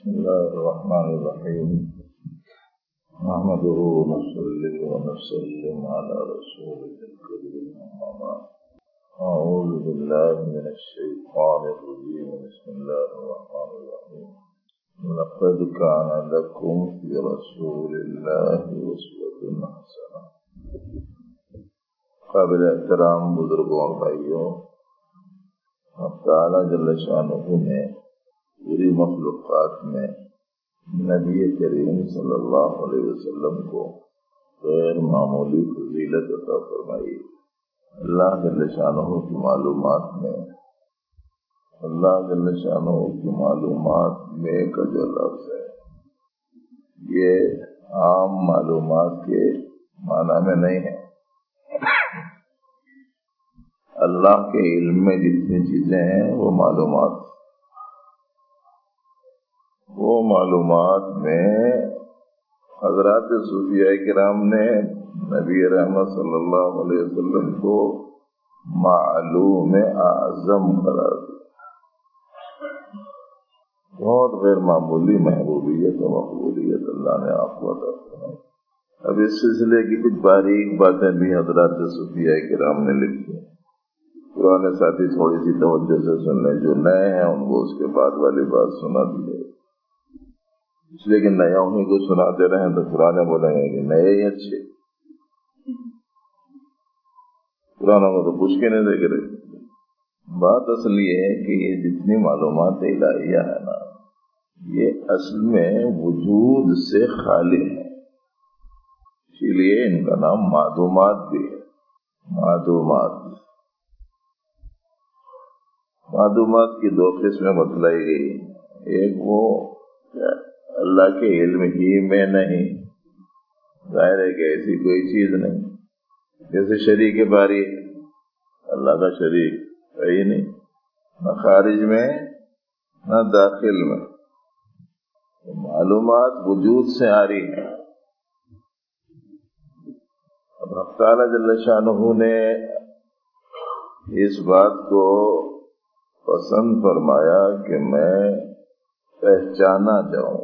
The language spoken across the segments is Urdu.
بسم الله الرحمن الرحيم نحمده ونصلي ونسلم على رسوله الكريم أما بعد أعوذ بالله من الشيطان الرجيم بسم الله الرحمن الرحيم لقد كان لكم في رسول الله أسوة حسنة قابل احترام بزرگوں اور بھائیوں، اللہ تعالیٰ جل شانہ نے پوری مخلوقات میں نبی کریم صلی اللہ علیہ وسلم کو غیر معمولی فضیلت عطا فرمائی۔ اللہ جل شانہ کی معلومات میں کا جو لفظ ہے یہ عام معلومات کے معنی میں نہیں ہے۔ اللہ کے علم میں جتنی چیزیں ہیں وہ معلومات میں حضرات صوفیاء کرام نے نبی رحمت صلی اللہ علیہ وسلم کو معلوم اعظم قرار دیا۔ بہت غیر معمولی محبوبیت و مقبولیت اللہ نے آپ کو عطا فرمائی۔ اب اس سلسلے کی کچھ باریک باتیں بھی حضرات صوفیاء کرام نے لکھی ہیں، پرانے ساتھی تھوڑی سی توجہ سے سن لیں، جو نئے ہیں ان کو اس کے بعد والی بات سنا دیجیے، اس لیے کہ نیا انہیں کو سناتے رہیں تو پرانے بولیں گے کہ نئے ہی اچھے، پرانوں کو تو پوچھ کے نہیں دیکھ رہے۔ بات اصل یہ ہے کہ یہ جتنی معلومات الہیہ ہے نا، یہ اصل میں وجود سے خالی ہے، اسی لیے ان کا نام معدومات بھی ہے۔ معدومات کی دو قسمیں بتلائی گئی، ایک وہ اللہ کے علم ہی میں نہیں، ظاہر ہے کہ ایسی کوئی چیز نہیں، جیسے شریک باری ہے، اللہ کا شریک ہے ہی نہیں، نہ خارج میں نہ داخل میں، معلومات وجود سے آ رہی ہیں۔ اب حق تعالیٰ جل شانہ نے اس بات کو پسند فرمایا کہ میں پہچانا جاؤں۔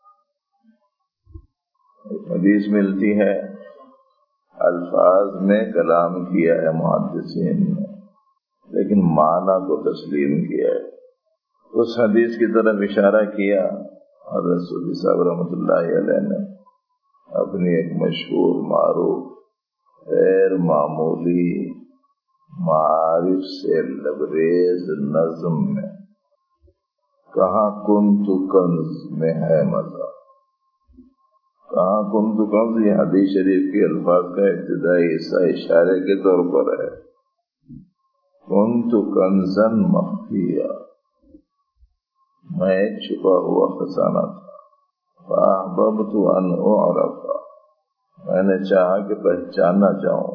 ایک حدیث ملتی ہے، الفاظ میں کلام کیا ہے محدثین نے، لیکن معنی کو تسلیم کیا ہے۔ اس حدیث کی طرف اشارہ کیا حضرت صوفی صاحب رحمۃ اللہ علیہ نے اپنی ایک مشہور معروف غیر معمولی معارف سے لبریز نظم میں، کہاں کنت کنز میں ہے مزہ۔ کہاں کنت کنز یہ حدیث شریف کے الفاظ کا ابتدائی حصہ اشارے کے طور پر ہے۔ کنت کنزن مخفیہ، میں ایک چھپا ہوا خزانہ تھا۔ فاحببت ان اعرف، میں نے چاہا کہ پہچانا جاؤں۔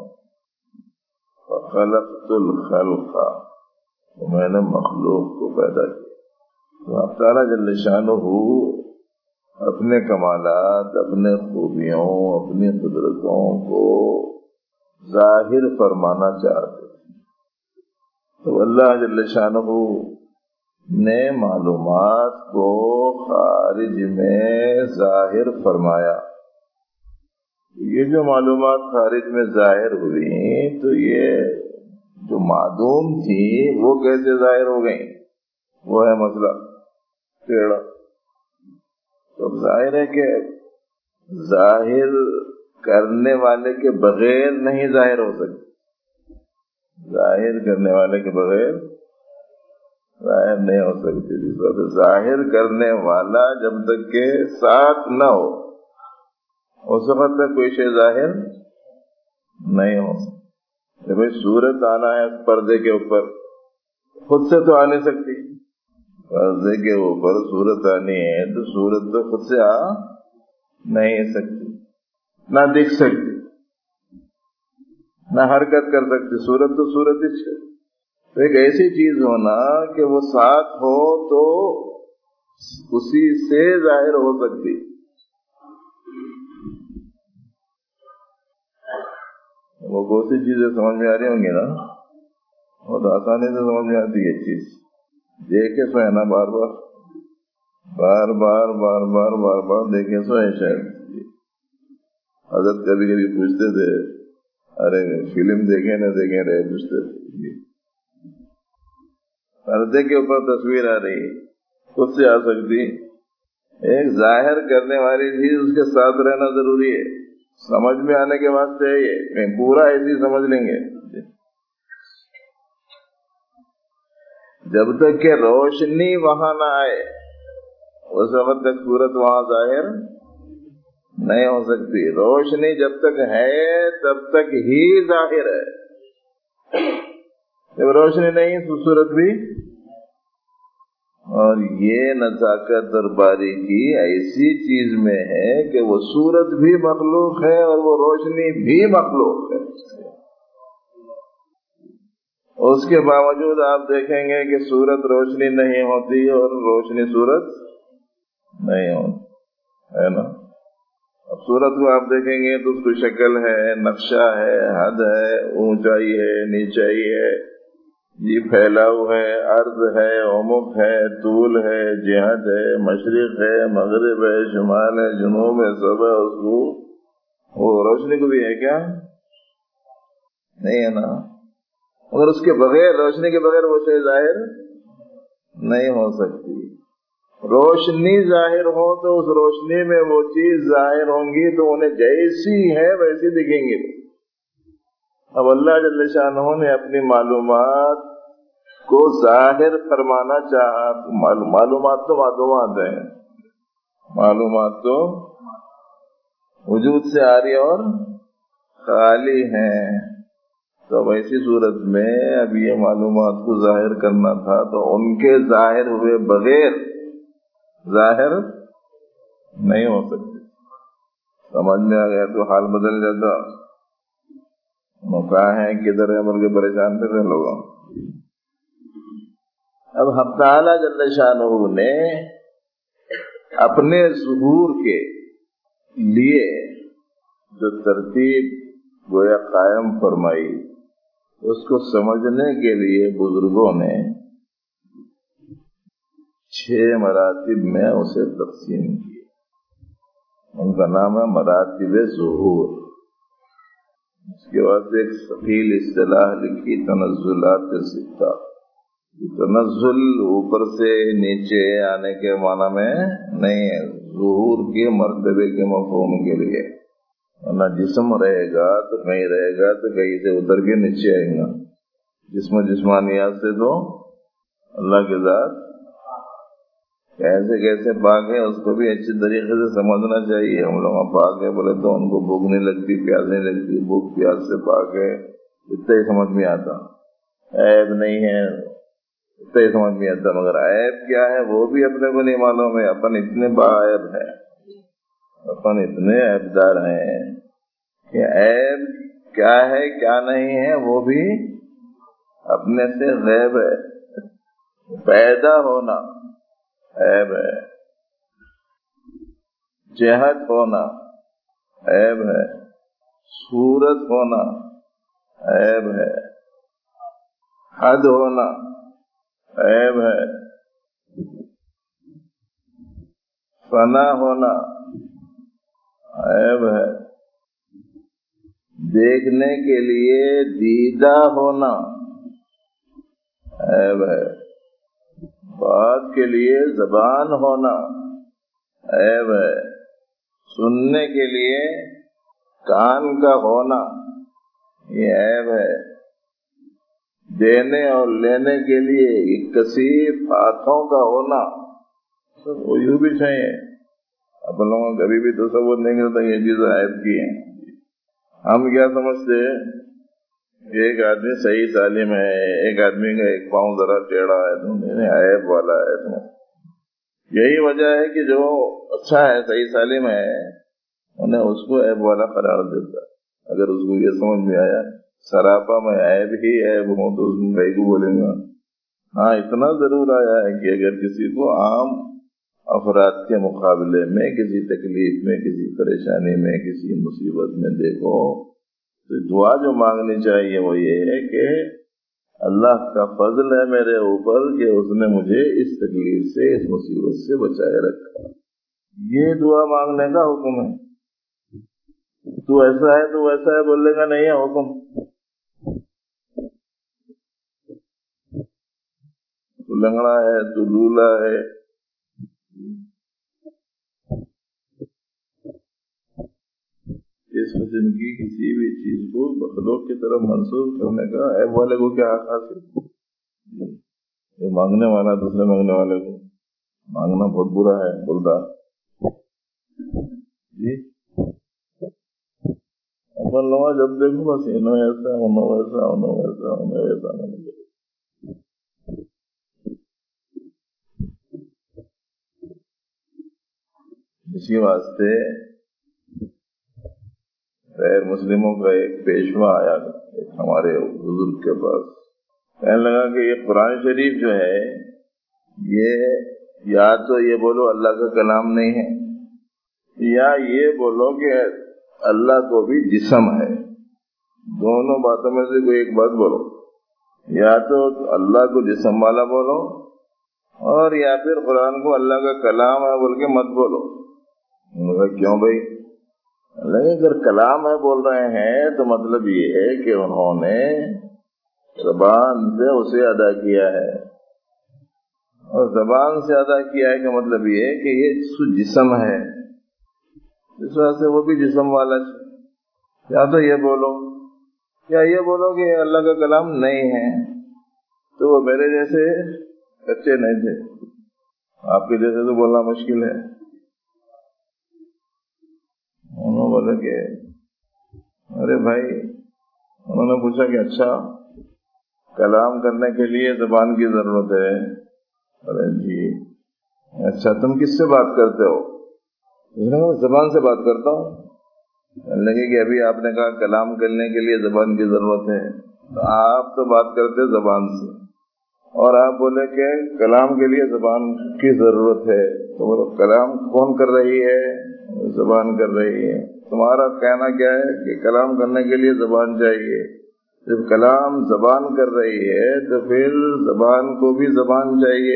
فخلقت الخلق، تو میں نے مخلوق کو پیدا کیا۔ تو اللہ تعالیٰ جل شانہ اپنے کمالات، اپنے خوبیوں، اپنی قدرتوں کو ظاہر فرمانا چاہتے ہیں، تو اللہ جل شانہ نے معلومات کو خارج میں ظاہر فرمایا۔ یہ جو معلومات خارج میں ظاہر ہوئی تو یہ جو معدوم تھی وہ کیسے ظاہر ہو گئی، وہ ہے مسئلہ ٹیڑھا۔ تو ظاہر ہے کہ ظاہر کرنے والے کے بغیر نہیں ظاہر ہو سکتی، ظاہر کرنے والے کے بغیر ظاہر نہیں ہو سکتی۔ ظاہر کرنے والا جب تک کہ ساتھ نہ ہو اس وقت تک کوئی شے ظاہر نہیں ہو سکتی۔ بھائی صورت آنا ہے پردے کے اوپر، خود سے تو آ نہیں سکتی، پردے کے اوپر صورت آنی ہے تو صورت تو خود سے آ نہیں سکتی، نہ دکھ سکتی، نہ حرکت کر سکتی، صورت تو صورت ہی ہے۔ تو ایک ایسی چیز ہونا کہ وہ ساتھ ہو تو اسی سے ظاہر ہو سکتی۔ وہ بہت سی چیزیں سمجھ میں آ رہی ہوں گی نا، بہت آسانی سے سمجھ میں آتی ہے چیز، دیکھے سونا بار بار بار بار بار بار بار بار دیکھے سو ہے شاید. حضرت کبھی کبھی پوچھتے تھے ارے فلم دیکھے نہ دیکھے رہے پوچھتے تھے. پردے کے اوپر تصویر آ رہی خود سے آ سکتی. ایک ظاہر کرنے والی چیز اس کے ساتھ رہنا ضروری ہے. سمجھ میں آنے کے واسطے ہے یہ پورا ایسی سمجھ لیں گے. جب تک کہ روشنی وہاں نہ آئے اس وقت تک صورت وہاں ظاہر نہیں ہو سکتی. روشنی جب تک ہے تب تک ہی ظاہر ہے. جب روشنی نہیں تو صورت بھی. اور یہ نزاکت اور باریکی ایسی چیز میں ہے کہ وہ صورت بھی مخلوق ہے اور وہ روشنی بھی مخلوق ہے. اس کے باوجود آپ دیکھیں گے کہ صورت روشنی نہیں ہوتی اور روشنی صورت نہیں ہوتی ہے نا. اب صورت کو آپ دیکھیں گے تو اس کو شکل ہے, نقشہ ہے, حد ہے, اونچائی ہے, نیچائی ہے, یہ پھیلاؤ ہے, عرض ہے, عمق ہے, طول ہے, جہت ہے, مشرق ہے, مغرب ہے, شمال ہے, جنوب ہے, سب ہے. اس کو وہ روشنی کو بھی ہے کیا نہیں ہے نا. مگر اس کے بغیر روشنی کے بغیر وہ چیز ظاہر نہیں ہو سکتی. روشنی ظاہر ہو تو اس روشنی میں وہ چیز ظاہر ہوں گی تو انہیں جیسی ہے ویسی دکھیں گی. اب اللہ جل شانہ نے اپنی معلومات کو ظاہر فرمانا چاہا. معلومات تو معلومات ہیں, معلومات تو وجود سے آ رہی اور خالی ہیں. تو ایسی صورت میں اب یہ معلومات کو ظاہر کرنا تھا تو ان کے ظاہر ہوئے بغیر ظاہر نہیں ہو سکتے. سمجھ میں آ گیا تو حال بدل جاتا. کہاں ہے کدھر ہے بول کے پریشان کر رہے لوگوں. اب حق تعالی جل شانہ نے اپنے ظہور کے لیے جو ترتیب گویا قائم فرمائی اس کو سمجھنے کے لیے بزرگوں نے 6 مراتب میں اسے تقسیم کی. ان کا نام ہے مراتب ظہور. اس کے بعد ایک ثقیل اصطلاح لکھی تنزلات 6. تنزل اوپر سے نیچے آنے کے معنی میں نہیں ہے, ظہور کے مرتبے کے مفہوم کے لیے. ورنہ جسم رہے گا تو کہیں رہے گا تو کہیں سے اتر کے نیچے آئے گا. جسم جسمانیات سے تو اللہ کے ذات کیسے کیسے پاک ہے اس کو بھی اچھی طریقے سے سمجھنا چاہیے. ہم لوگ پاک ہے بولے تو ان کو بھوک نہیں لگتی, پیاس نہیں لگتی. بھوک پیاس سے پاک ہے اتنا ہی سمجھ میں آتا. عیب نہیں ہے اتنا ہی سمجھ میں آتا. مگر عیب کیا ہے وہ بھی اپنے کو نہیں معلوم ہے. اپن اتنے باعیب ہیں, اپن اتنے عیبدار ہیں کہ عیب کیا ہے کیا نہیں ہے وہ بھی اپنے سے غیب ہے. پیدا ہونا عیب ہے, جہت ہونا عیب ہے, صورت ہونا عیب ہے, حد ہونا عیب ہے, فنا ہونا عیب ہے, دیکھنے کے لیے دیدہ ہونا عیب ہے, بات کے لیے زبان ہونا عیب ہے, سننے کے لیے کان کا ہونا یہ عیب ہے, دینے اور لینے کے لیے کثیف ہاتھوں کا ہونا سب یوں بھی چاہیے. اپن لوگوں کبھی بھی تصور نہیں کرتا یہ چیزیں عیب کی ہیں. ہم کیا سمجھتے ایک آدمی صحیح سالم ہے, ایک آدمی کا ایک پاؤں ذرا ٹیڑھا ہے تو عیب والا ہے. تو یہی وجہ ہے کہ جو اچھا ہے صحیح سالم ہے انہیں اس کو عیب والا قرار دیتا. اگر اس کو یہ سمجھ میں آیا سراپا میں عیب ہی عیب ہوں تو اس میں بھائی کو بولیں گا. ہاں اتنا ضرور آیا ہے کہ اگر کسی کو عام افراد کے مقابلے میں کسی تکلیف میں, کسی پریشانی میں, کسی مصیبت میں دیکھو تو دعا جو مانگنی چاہیے وہ یہ ہے کہ اللہ کا فضل ہے میرے اوپر کہ اس نے مجھے اس تکلیف سے، اس مصیبت سے بچائے رکھا. یہ دعا مانگنے کا حکم ہے. تو ایسا ہے تو ویسا ہے بولنے کا نہیں ہے حکم. تو لنگڑا ہے تو لولا ہے، اس قسم کی کسی بھی چیز کو مخلوق کی طرف منسوخ کرنے کا عیب والے کو کیا حق حاصل؟ یہ مانگنے والا دوسرے مانگنے والے کو مانگنا بہت برا ہے بولتا جی. اپن لوگ جب دیکھو بس انہوں ایسا انہوں ویسا انہوں ویسا انہوں ویسا نہیں. اسی واسطے غیر مسلموں کا ایک پیشوا آیا ہمارے بزرگ کے پاس، کہنے لگا کہ یہ قرآن شریف جو ہے یہ یا تو یہ بولو اللہ کا کلام نہیں ہے، یا یہ بولو کہ اللہ کو بھی جسم ہے. دونوں باتوں میں سے کوئی ایک بات بولو. یا تو اللہ کو جسم والا بولو، اور یا پھر قرآن کو اللہ کا کلام ہے بول کے مت بولو. کیوں بھائی؟ لیکن اگر کلام ہے بول رہے ہیں تو مطلب یہ ہے کہ انہوں نے زبان سے اسے ادا کیا ہے، اور زبان سے ادا کیا ہے کا مطلب یہ ہے کہ یہ جسم ہے، اس وجہ سے وہ بھی جسم والا ہے. یا تو یہ بولو یا یہ بولو کہ اللہ کا کلام نہیں ہے. تو وہ میرے جیسے بچے نہیں تھے، آپ کے جیسے تو بولنا مشکل ہے. انہوں نے بولا کہ ارے بھائی، انہوں نے پوچھا کہ اچھا کلام کرنے کے لیے زبان کی ضرورت ہے؟ ارے جی. اچھا تم کس سے بات کرتے ہو؟ زبان سے بات کرتا ہوں. لگے کہ ابھی آپ نے کہا کلام کرنے کے لیے زبان کی ضرورت ہے، تو آپ تو بات کرتے زبان سے، اور آپ بولے کہ کلام کے لیے زبان کی ضرورت ہے. تو بولو کلام کون کر رہی ہے؟ زبان کر رہی ہے. تمہارا کہنا کیا ہے کہ کلام کرنے کے لیے زبان چاہیے. جب کلام زبان کر رہی ہے تو پھر زبان کو بھی زبان چاہیے.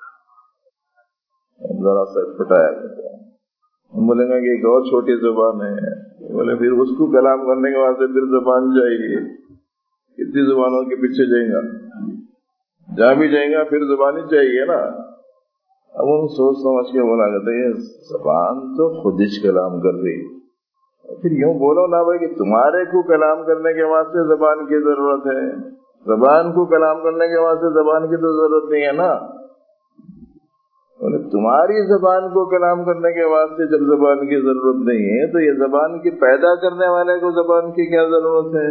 ذرا سا پھٹایا ہم بولیں گے کہ ایک اور چھوٹی زبان ہے، بولے پھر اس کو کلام کرنے کے واسطے پھر زبان چاہیے. کتنی زبانوں کے پیچھے جائیں گا؟ جہاں بھی جائیں گا پھر زبان ہی چاہیے نا. اب ان سوچ سمجھ کے بولا کرتے ہیں زبان تو خود ہی کلام کر رہی. پھر یوں بولو نا بھائی کہ تمہارے کو کلام کرنے کے واسطے زبان کی ضرورت ہے، زبان کو کلام کرنے کے واسطے زبان کی تو ضرورت نہیں ہے نا. تمہاری زبان کو کلام کرنے کے واسطے جب زبان کی ضرورت نہیں ہے تو یہ زبان کی پیدا کرنے والے کو زبان کی کیا ضرورت ہے؟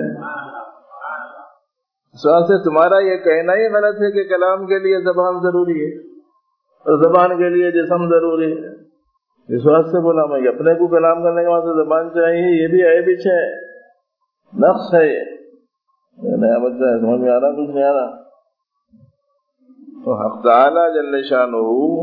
اس واسطے تمہارا یہ کہنا ہی غلط ہے کہ کلام کے لیے زبان ضروری ہے اور زبان کے لیے جسم ضروری ہے. اس واسطے بولا میں اپنے کو کلام کرنے کے واسطے زبان چاہیے، یہ بھی عیب ہے، نقص ہے. یہ نیا بچہ ہے، سمجھ میں آ رہا؟ کچھ نہیں آ رہا. تو حق تعالی جل شانہ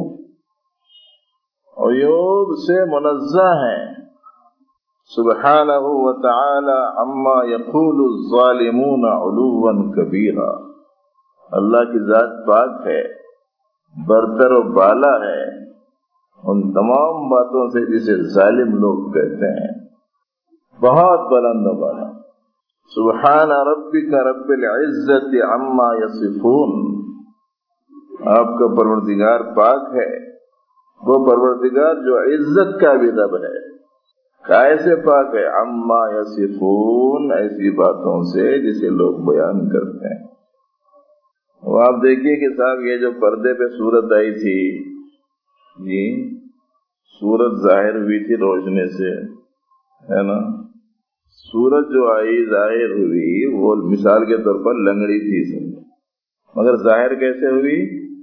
عیوب سے منزہ ہے، سبحانہ وتعالی عما یقول الظالمون علوا کبیرا. اللہ کی ذات پاک ہے، برتر و بالا ہے ان تمام باتوں سے جسے ظالم لوگ کہتے ہیں، بہت بلند و بالا. سبحان ربک رب العزت عما یصفون. آپ کا پروردگار پاک ہے، وہ پروردگار جو عزت کا بھی رب ہے. کیسے پاک ہے؟ عما یصفون، ایسی باتوں سے جسے لوگ بیان کرتے ہیں. وہ آپ دیکھیے کہ صاحب یہ جو پردے پہ صورت آئی تھی جی، سورج ظاہر ہوئی تھی روشنی سے، ہے نا. سورج جو آئی ظاہر ہوئی وہ مثال کے طور پر لنگڑی تھی، مگر ظاہر کیسے ہوئی؟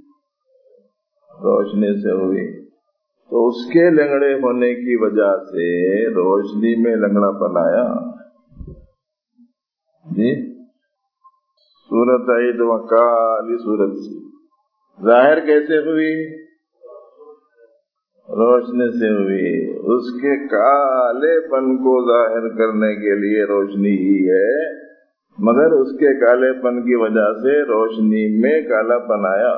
روشنی سے ہوئی. تو اس کے لنگڑے ہونے کی وجہ سے روشنی میں لنگڑا پن آیا جی. سورت آئی تو کالی سورت تھی، ظاہر کیسے ہوئی؟ روشنی سے ہوئی. اس کے کالے پن کو ظاہر کرنے کے لیے روشنی ہی ہے، مگر اس کے کالے پن کی وجہ سے روشنی میں کالا پن آیا۔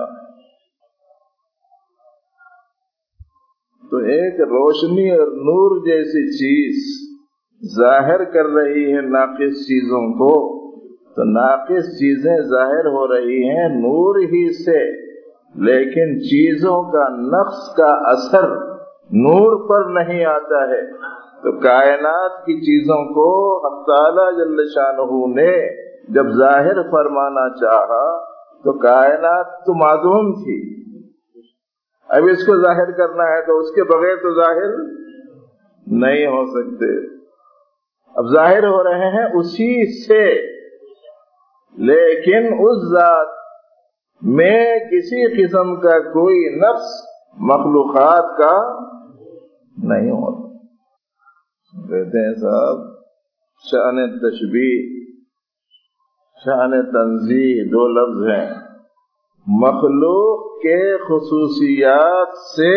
تو ایک روشنی اور نور جیسی چیز ظاہر کر رہی ہے ناقص چیزوں کو، تو ناقص چیزیں ظاہر ہو رہی ہیں نور ہی سے، لیکن چیزوں کا نقص کا اثر نور پر نہیں آتا ہے۔ تو کائنات کی چیزوں کو حق تعالی جل شانہ نے جب ظاہر فرمانا چاہا تو کائنات تو معدوم تھی، اب اس کو ظاہر کرنا ہے تو اس کے بغیر تو ظاہر نہیں ہو سکتے۔ اب ظاہر ہو رہے ہیں اسی سے، لیکن اس ذات میں کسی قسم کا کوئی نقص مخلوقات کا نہیں ہوتا۔ کہتے ہیں صاحب شأن تشبیہ شأن تنزیہ دو لفظ ہیں، مخلوق کے خصوصیات سے،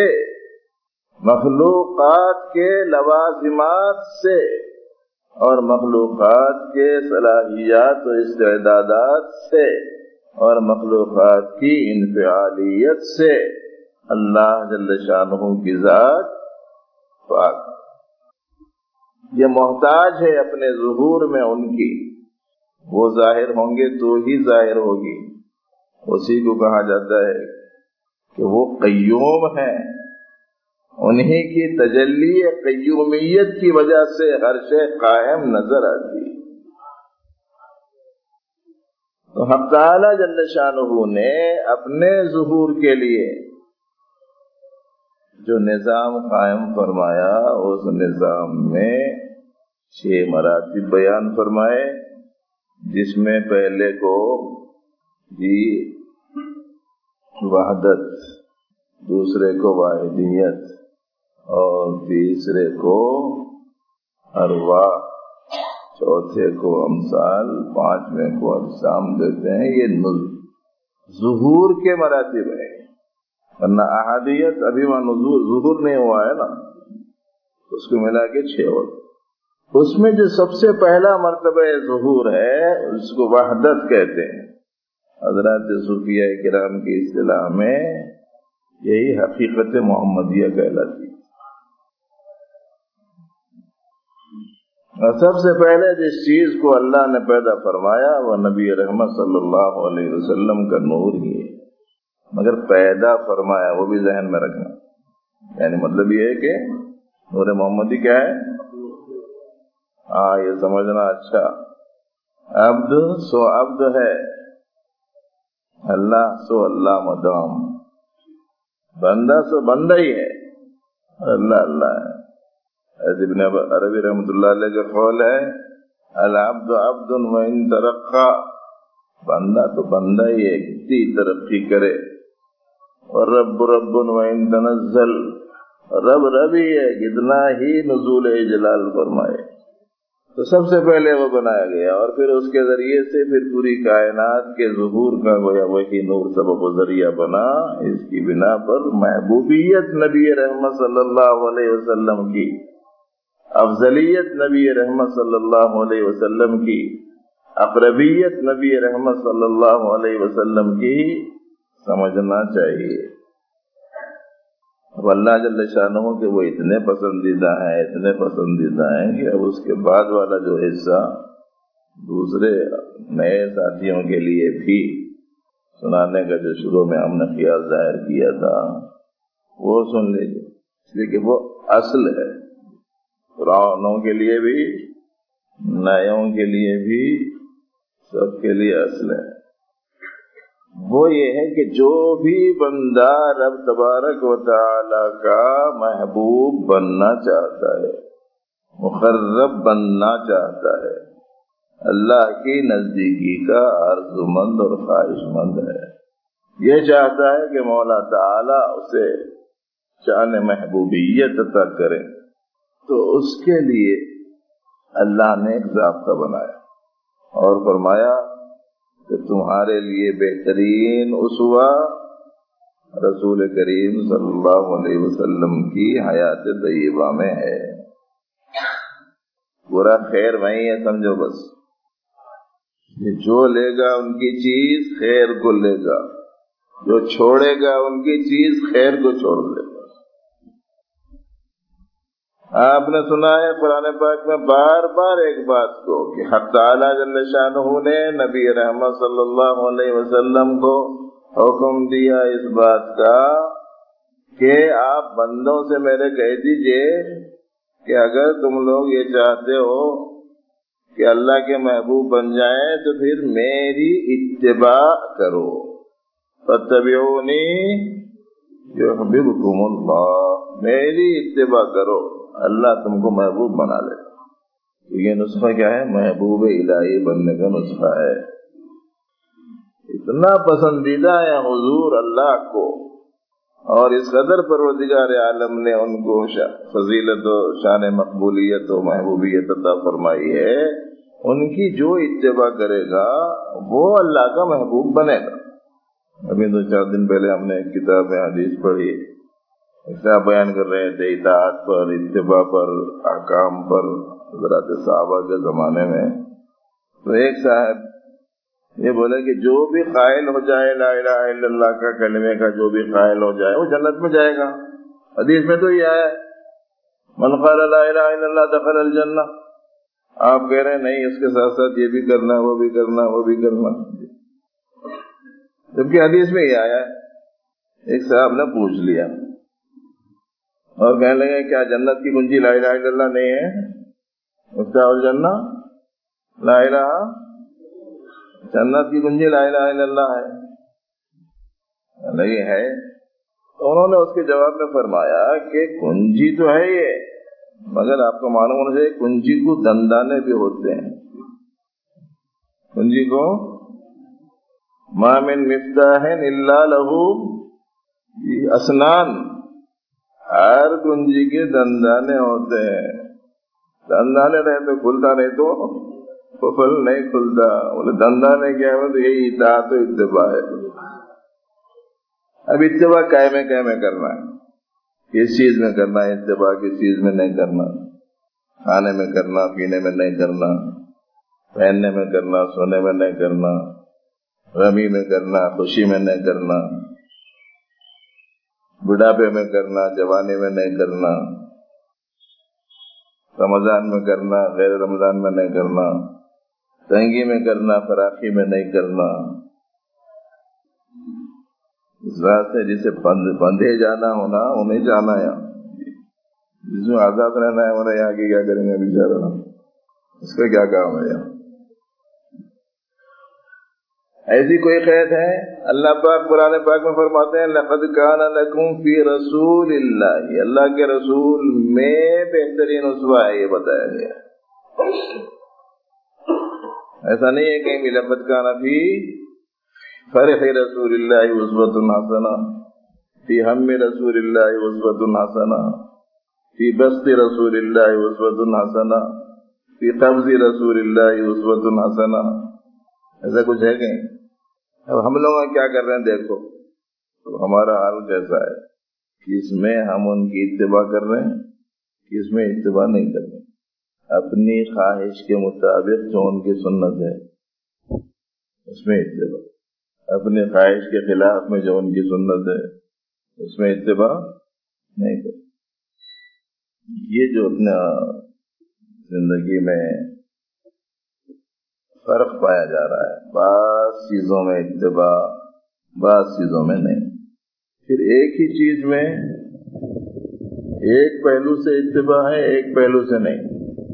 مخلوقات کے لوازمات سے اور مخلوقات کے صلاحیات و استعدادات سے اور مخلوقات کی انفعالیت سے اللہ جل شانہ کی ذات پاک، یہ محتاج ہے اپنے ظہور میں ان کی، وہ ظاہر ہوں گے تو ہی ظاہر ہوگی۔ اسی کو کہا جاتا ہے کہ وہ قیوم ہیں، انہی کی تجلی قیومیت کی وجہ سے ہر شے قائم نظر آتی۔ تو حق تعالی جل شانہ نے اپنے ظہور کے لیے جو نظام قائم فرمایا، اس نظام میں 6 مراتب بیان فرمائے، جس میں پہلے کو وحدت، دوسرے کو واحدیت، اور تیسرے کو ارواح، چوتھے کو امثال، پانچویں کو اجسام دیتے ہیں۔ یہ ظہور کے مراتب ہے، ورنہ احادیت ابھی وہاں ظہور نہیں ہوا ہے نا، اس کو ملا کے 6 ہوتے۔ اس میں جو سب سے پہلا مرتبہ ظہور ہے اس کو وحدت کہتے ہیں۔ حضرات صوفیہ کرام کی اصطلاح میں یہی حقیقت محمدیہ کہلاتی ہے۔ اور سب سے پہلے جس چیز کو اللہ نے پیدا فرمایا وہ نبی رحمت صلی اللہ علیہ وسلم کا نور ہی ہے، مگر پیدا فرمایا وہ بھی ذہن میں رکھنا، یعنی مطلب یہ ہے کہ نور محمدی کیا ہے؟ یہ سمجھنا اچھا، عبد سو عبد ہے، اللہ سو اللہ مدام، بندہ سو بندہ ہی ہے، اللہ اللہ ہے۔ ابن عربی رحمۃ اللہ علیہ کا قول ہے العبد عبد وان ترقى، بندہ تو بندہ ہی ہے کتنی ترقی کرے، اور رب رب وان تنزل، رب رب ہی ہے کتنا ہی نزول جلال فرمائے۔ تو سب سے پہلے وہ بنایا گیا، اور پھر اس کے ذریعے سے پھر پوری کائنات کے ظہور کا گویا وہی نور سبب و ذریعہ بنا۔ اس کی بنا پر محبوبیت نبی رحمت صلی اللہ علیہ وسلم کی، افضلیت نبی رحمت صلی اللہ علیہ وسلم کی، اقربیت نبی رحمت صلی اللہ علیہ وسلم کی سمجھنا چاہیے۔ اب اللہ جل شانہ کہ وہ اتنے پسندیدہ ہیں، اتنے پسندیدہ ہیں کہ اب اس کے بعد والا جو حصہ دوسرے نئے ساتھیوں کے لیے بھی سنانے کا جو شروع میں ہم نے خیال ظاہر کیا تھا وہ سن لیجیے، اس لیے کہ وہ اصل ہے، پرانوں کے لیے بھی نئےوں کے لیے بھی سب کے لیے اصل ہے۔ وہ یہ ہے کہ جو بھی بندہ رب تبارک و تعالی کا محبوب بننا چاہتا ہے، مقرب بننا چاہتا ہے، اللہ کی نزدیکی کا آرزومند اور خواہش مند ہے، یہ چاہتا ہے کہ مولا تعالی اسے شان محبوبیت عطا کرے، تو اس کے لیے اللہ نے ایک ضابطہ بنایا اور فرمایا کہ تمہارے لیے بہترین اسوہ رسول کریم صلی اللہ علیہ وسلم کی حیات طیبہ میں ہے، پورا خیر وہیں ہے، سمجھو بس۔ جو لے گا ان کی چیز خیر کو لے گا، جو چھوڑے گا ان کی چیز خیر کو چھوڑ لے گا۔ آپ نے سنا ہے قرآن پاک میں بار بار ایک بات کو کہ حق تعالیٰ جل شانہ نے نبی رحمت صلی اللہ علیہ وسلم کو حکم دیا اس بات کا کہ آپ بندوں سے میرے کہہ دیجئے کہ اگر تم لوگ یہ چاہتے ہو کہ اللہ کے محبوب بن جائیں تو پھر میری اتباع کرو، فاتبعونی یحببکم اللہ، میری اتباع کرو، اللہ تم کو محبوب بنا لے۔ تو یہ نسخہ کیا ہے؟ محبوب الہی بننے کا نسخہ ہے۔ اتنا پسندیدہ ہے حضور اللہ کو، اور اس قدر پروردگار عالم نے ان کو فضیلت و شان مقبولیت و محبوبیت عطا فرمائی ہے، ان کی جو اتباع کرے گا وہ اللہ کا محبوب بنے گا۔ ابھی 2-4 دن پہلے ہم نے ایک کتاب میں حدیث پڑھی، ایسا بیان کر رہے تھے اطاعت پر، اتباع پر، احکام پر حضرات صحابہ کے زمانے میں۔ تو ایک صاحب یہ بولے کہ جو بھی قائل ہو جائے لا الہ الا اللہ کا کلمے کا، جو بھی قائل ہو جائے وہ جنت میں جائے گا۔ حدیث میں تو یہ آیا ہے من قال لا الہ الا اللہ دخل الجنہ۔ آپ کہہ رہے ہیں نہیں، اس کے ساتھ ساتھ یہ بھی کرنا، وہ بھی کرنا، وہ بھی کرنا، جبکہ حدیث میں یہ آیا ہے۔ ایک صاحب نے پوچھ لیا اور کہنے لگے کیا جنت کی کنجی لا الہ الا اللہ نہیں ہے؟ مفتاح الجنہ لا الہ، جنت کی کنجی لا الہ الا اللہ ہے؟ نہیں ہے۔ تو انہوں نے اس کے جواب میں فرمایا کہ کنجی تو ہے یہ، مگر آپ کو معلوم ہونا چاہیے کنجی کو دندانے بھی ہوتے ہیں۔ کنجی کو ما من مفتاح الا له اسنان، ہر کنجی کے دندانے ہوتے ہیں۔ دندانے رہے تو کھلتا، نہیں تو قفل نہیں کھلتا۔ بولے دندانے کیا ہے؟ تو یہی اطاعت و اتباع ہے۔ اب اتباع کیا میں کرنا ہے، کس چیز میں کرنا ہے اتباع، کس چیز میں نہیں کرنا؟ کھانے میں کرنا، پینے میں نہیں کرنا، پہننے میں کرنا، سونے میں نہیں کرنا، غمی میں کرنا، خوشی میں نہیں کرنا، بڑھاپے میں کرنا، جوانی میں نہیں کرنا، رمضان میں کرنا، غیر رمضان میں نہیں کرنا، تنگی میں کرنا، فراخی میں نہیں کرنا۔ اس بات سے جسے بندھے جانا ہونا انہیں جانا ہے، جس میں آزاد رہنا ہے انہیں یہاں کی کیا کریں گے بیچارہ، اس کا کیا کام ہے یہاں؟ ایسی کوئی قید ہے؟ اللہ پاک قرآن پاک میں فرماتے ہیں لقد کان لکم فی رسول اللہ، اللہ کے رسول میں بہترین اسوہ ہے، یہ بتایا گیا۔ ایسا نہیں ہے کہیں بھی لقد کان فی فرح رسول اللہ اسوۃ حسنہ، فی ہم رسول اللہ اسوۃ حسنہ، فی بسط رسول اللہ اسوۃ حسنہ، فی قبض رسول اللہ اسوۃ حسنہ، ایسا کچھ ہے کہیں؟ اب ہم لوگ کیا کر رہے ہیں دیکھو، تو ہمارا حال کیسا ہے، کس میں ہم ان کی اتباع کر رہے ہیں، کس میں اتباع نہیں کر رہے ہیں۔ اپنی خواہش کے مطابق جو ان کی سنت ہے اس میں اتباع، اپنی خواہش کے خلاف میں جو ان کی سنت ہے اس میں اتباع نہیں کر۔ یہ جو اپنا زندگی میں فرق پایا جا رہا ہے، بعض چیزوں میں اتباع، بعض چیزوں میں نہیں، پھر ایک ہی چیز میں ایک پہلو سے اتباع ہے، ایک پہلو سے نہیں۔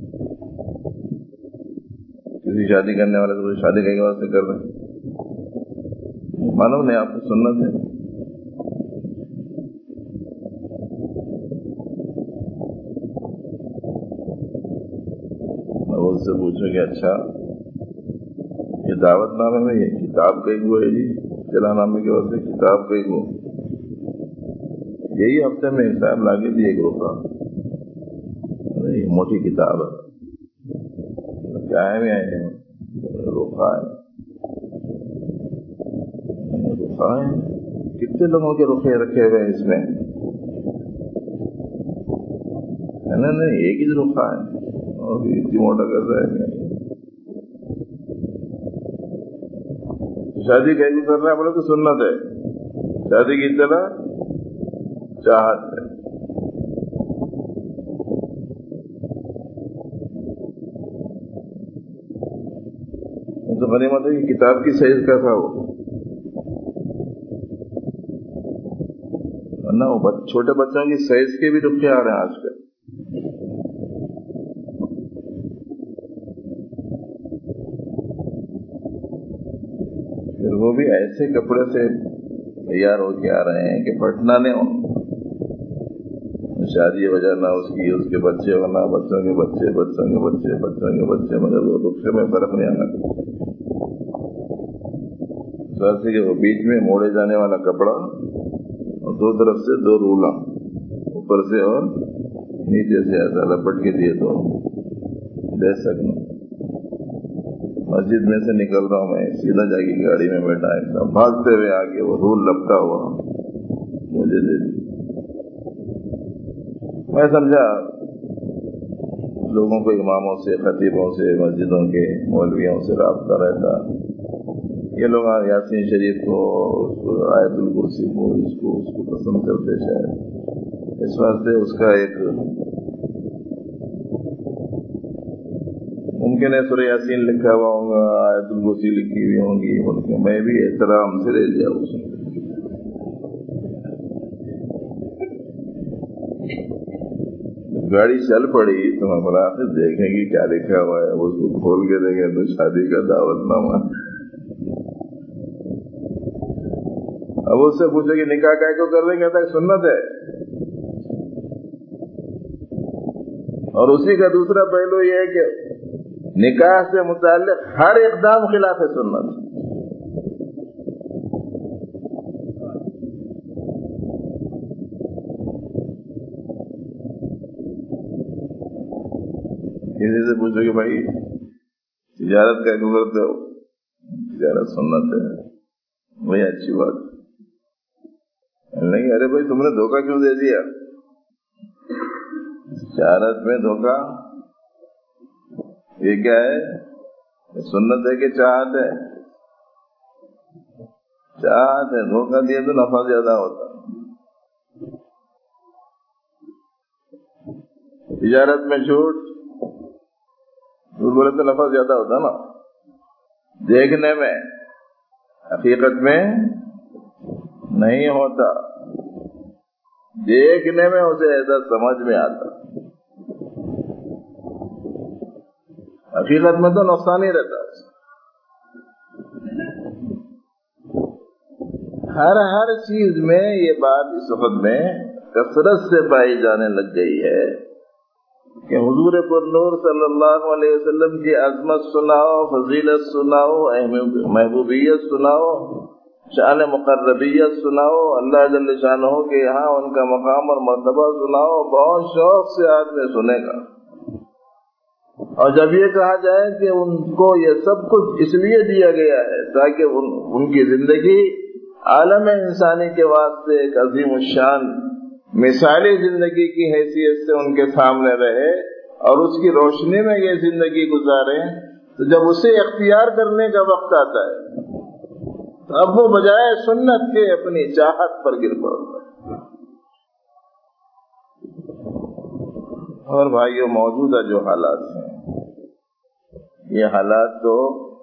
کسی شادی کرنے والے تو شادی کے واسطے کر رہے ہیں، معلوم نہیں آپ کو سنت ہے۔ میں اس سے پوچھوں کہ اچھا یہ دعوت نامے میں یہ کتاب کئی گو ہے جی، چلا نامے کے واسطے کتاب کئی گو، یہی ہفتے میں حساب لاگے دی ایک روپا، یہ موٹی کتاب ہے، کیا ہے میں آئے روپا ہے، کتنے لوگوں کے رخے رکھے ہوئے اس میں، نہیں ایک ہی رخا ہے اور اتنی موٹا کر رہا ہے۔ شادی کہیں بھی کرنا ہے بولے تو سنت ہے، شادی کی طرح چاہت ہے. تو غنیمت ہے کہ کتاب کی سائز کیسا ہو، ورنہ وہ چھوٹے بچوں کی سائز کے بھی رکھے آ رہے ہیں آج کل. پھر وہ بھی ایسے کپڑے سے تیار ہو کے آ رہے ہیں کہ پھٹنا نہیں ہو. شادی وجہ نہ اس کی، اس کے بچے ہونا، بچوں کے بچے، بچوں کے بچے، بچوں کے بچے، مگر وہ رخصے میں فرق نہیں آنا. کہ وہ بیچ میں موڑے جانے والا کپڑا اور دو طرف سے دو رولا اوپر سے اور نیچے سے ایسا لپٹ کے دیے تو لے سکنا. مسجد میں سے نکل رہا ہوں میں، سیدھا جا کے گاڑی میں بیٹھا ایک دم بھاگتے ہوئے آگے وہ رول لپٹا ہوا مجھے دے دی. میں سمجھا لوگوں کو اماموں سے، خطیبوں سے، مسجدوں کے مولویوں سے رابطہ رہتا. یہ لوگ یاسین شریف کو، آیت الکرسی کو، اس کو پسند کرتے شاید، اس واسطے اس کا ایک ممکن ہے سورہ یاسین لکھا ہوا ہوگا، آیت الکرسی لکھی ہوئی ہوں گی، بلکہ میں بھی احترام سے لے لیا اس میں. گاڑی چل پڑی تو میں بولا آخر دیکھیں گی کیا لکھا ہوا ہے. اس کو کھول کے دیکھیں تو شادی کا دعوت نامہ. اب اس سے پوچھو کہ نکاح کا کیوں کر رہے ہیں، کہتا ہے سنت ہے. اور اسی کا دوسرا پہلو یہ ہے کہ نکاح سے متعلق ہر اقدام خلاف سنت. کسی سے پوچھو کہ بھائی تجارت کا کیوں کرتے ہو، تجارت سنت ہے. وہی اچھی بات نہیں. ارے بھائی تم نے دھوکہ کیوں دے دیا؟ تجارت میں دھوکہ یہ کیا ہے؟ سنت ہے کہ چاہت ہے؟ چاہت ہے. دھوکہ دیا تو نفع زیادہ ہوتا. تجارت میں جھوٹ بولے تو نفع زیادہ ہوتا نا. دیکھنے میں، حقیقت میں نہیں ہوتا. دیکھنے میں اسے ایسا سمجھ میں آتا، حقیقت میں تو نقصان ہی رہتا. ہر چیز میں یہ بات اس وقت میں کثرت سے پائی جانے لگ گئی ہے کہ حضور پر نور صلی اللہ علیہ وسلم کی عظمت سناؤ، فضیلت سناؤ، محبوبیت سناؤ، شان مقربیت سناؤ، اللہ جل شانہ کے یہاں ان کا مقام اور مرتبہ سناؤ. بہت شوق سے آدمی سنے گا. اور جب یہ کہا جائے کہ ان کو یہ سب کچھ اس لیے دیا گیا ہے تاکہ ان کی زندگی عالم انسانی کے واسطے ایک عظیم الشان مثالی زندگی کی حیثیت سے ان کے سامنے رہے اور اس کی روشنی میں یہ زندگی گزارے، تو جب اسے اختیار کرنے کا وقت آتا ہے تو اب وہ بجائے سنت کے اپنی چاہت پر گر پڑتا ہے. اور بھائیو، موجودہ جو حالات ہیں یہ حالات تو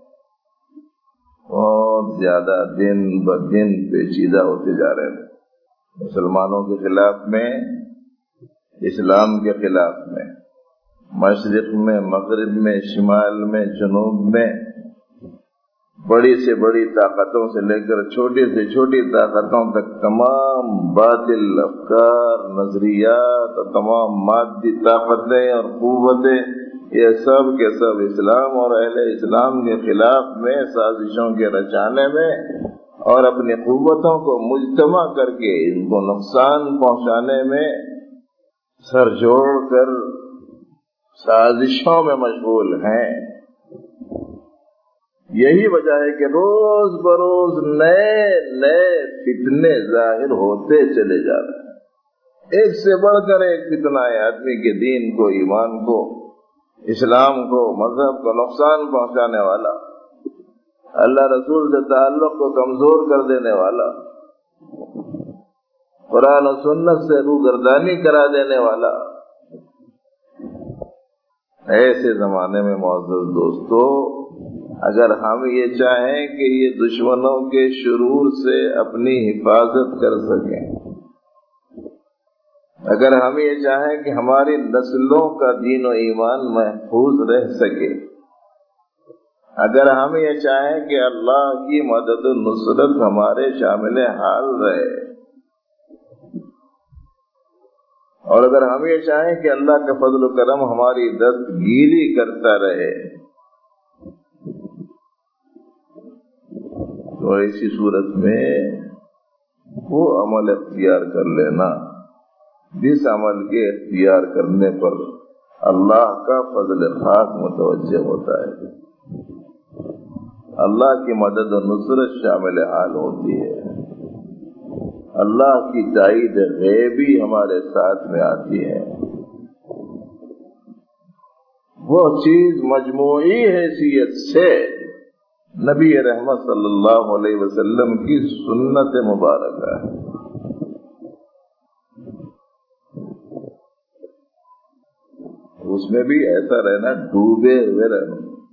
بہت زیادہ دن بدن پیچیدہ ہوتے جا رہے ہیں. مسلمانوں کے خلاف میں، اسلام کے خلاف میں، مشرق میں، مغرب میں، شمال میں، جنوب میں، بڑی سے بڑی طاقتوں سے لے کر چھوٹی سے چھوٹی طاقتوں تک تمام باطل افکار، نظریات اور تمام مادی طاقتیں اور قوتیں، یہ سب کے سب اسلام اور اہل اسلام کے خلاف میں سازشوں کے رچانے میں اور اپنی قوتوں کو مجتمع کر کے ان کو نقصان پہنچانے میں سر جوڑ کر سازشوں میں مشغول ہیں. یہی وجہ ہے کہ روز بروز نئے نئے فتنے ظاہر ہوتے چلے جا رہے ہیں. ایک سے بڑھ کر ایک فتنہ ہے آدمی کے دین کو، ایمان کو، اسلام کو، مذہب کو نقصان پہنچانے والا. اللہ رسول سے تعلق کو کمزور کر دینے والا، قرآن و سنت سے روگردانی کرا دینے والا، ایسے زمانے میں معزز دوستو، اگر ہم یہ چاہیں کہ یہ دشمنوں کے شرور سے اپنی حفاظت کر سکیں، اگر ہم یہ چاہیں کہ ہماری نسلوں کا دین و ایمان محفوظ رہ سکے، اگر ہم یہ چاہیں کہ اللہ کی مدد و نصرت ہمارے شامل حال رہے، اور اگر ہم یہ چاہیں کہ اللہ کا فضل و کرم ہماری دستگیری کرتا رہے، تو ایسی صورت میں وہ عمل اختیار کر لینا جس عمل کے اختیار کرنے پر اللہ کا فضل خاص متوجہ ہوتا ہے، اللہ کی مدد و نصرت شامل حال ہوتی ہے، اللہ کی تائید غیبی ہمارے ساتھ میں آتی ہے، وہ چیز مجموعی حیثیت سے نبی رحمت صلی اللہ علیہ وسلم کی سنت مبارکہ ہے۔ اس میں بھی ایسا رہنا، ڈوبے ہوئے رہنا۔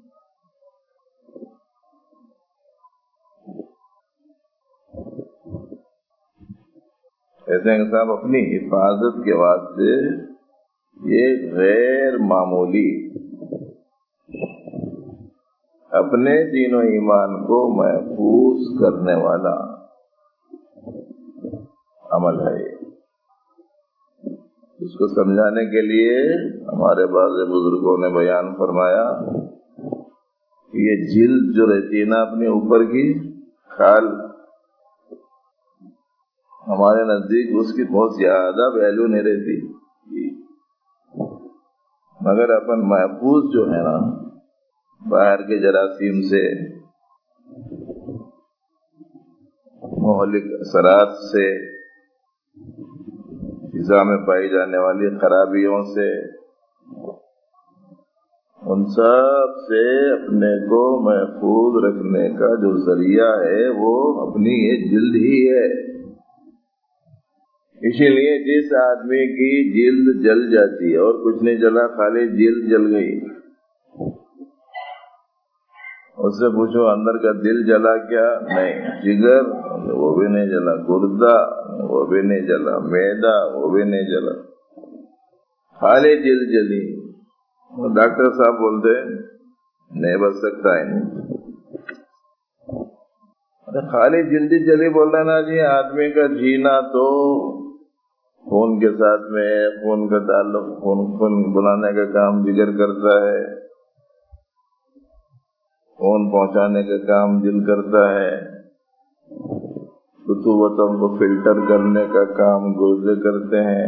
ایسے صاحب اپنی حفاظت کے واسطے یہ غیر معمولی اپنے دین و ایمان کو محفوظ کرنے والا عمل ہے۔ اس کو سمجھانے کے لیے ہمارے بعض بزرگوں نے بیان فرمایا کہ یہ جلد جو رہتی ہے نا اپنے اوپر کی کھال، ہمارے نزدیک اس کی بہت زیادہ ویلیو نہیں رہتی، مگر اپن محفوظ جو ہے نا باہر کے جراثیم سے، مہلک اثرات سے، فضا میں پائی جانے والی خرابیوں سے، ان سب سے اپنے کو محفوظ رکھنے کا جو ذریعہ ہے وہ اپنی یہ جلد ہی ہے۔ اسی لیے جس آدمی کی جلد جل جاتی ہے اور کچھ نہیں جلا، خالی جلد جل گئی، اس سے پوچھو اندر کا دل جلا کیا؟ نہیں، جگر وہ بھی نہیں جلا، گردہ وہ بھی نہیں جلا، معدہ وہ بھی نہیں جلا، خالی جلد جلی۔ ڈاکٹر صاحب بولتے نہیں بچ سکتا ہے، خالی جلدی جلی بول رہے نا جی۔ آدمی کا جینا تو خون کے ساتھ میں، خون کا تعلق، خون بلانے کا کام جگر کرتا ہے، خون پہنچانے کا کام دل کرتا ہے، رطوبتوں کو فلٹر کرنے کا کام گردے کرتے ہیں،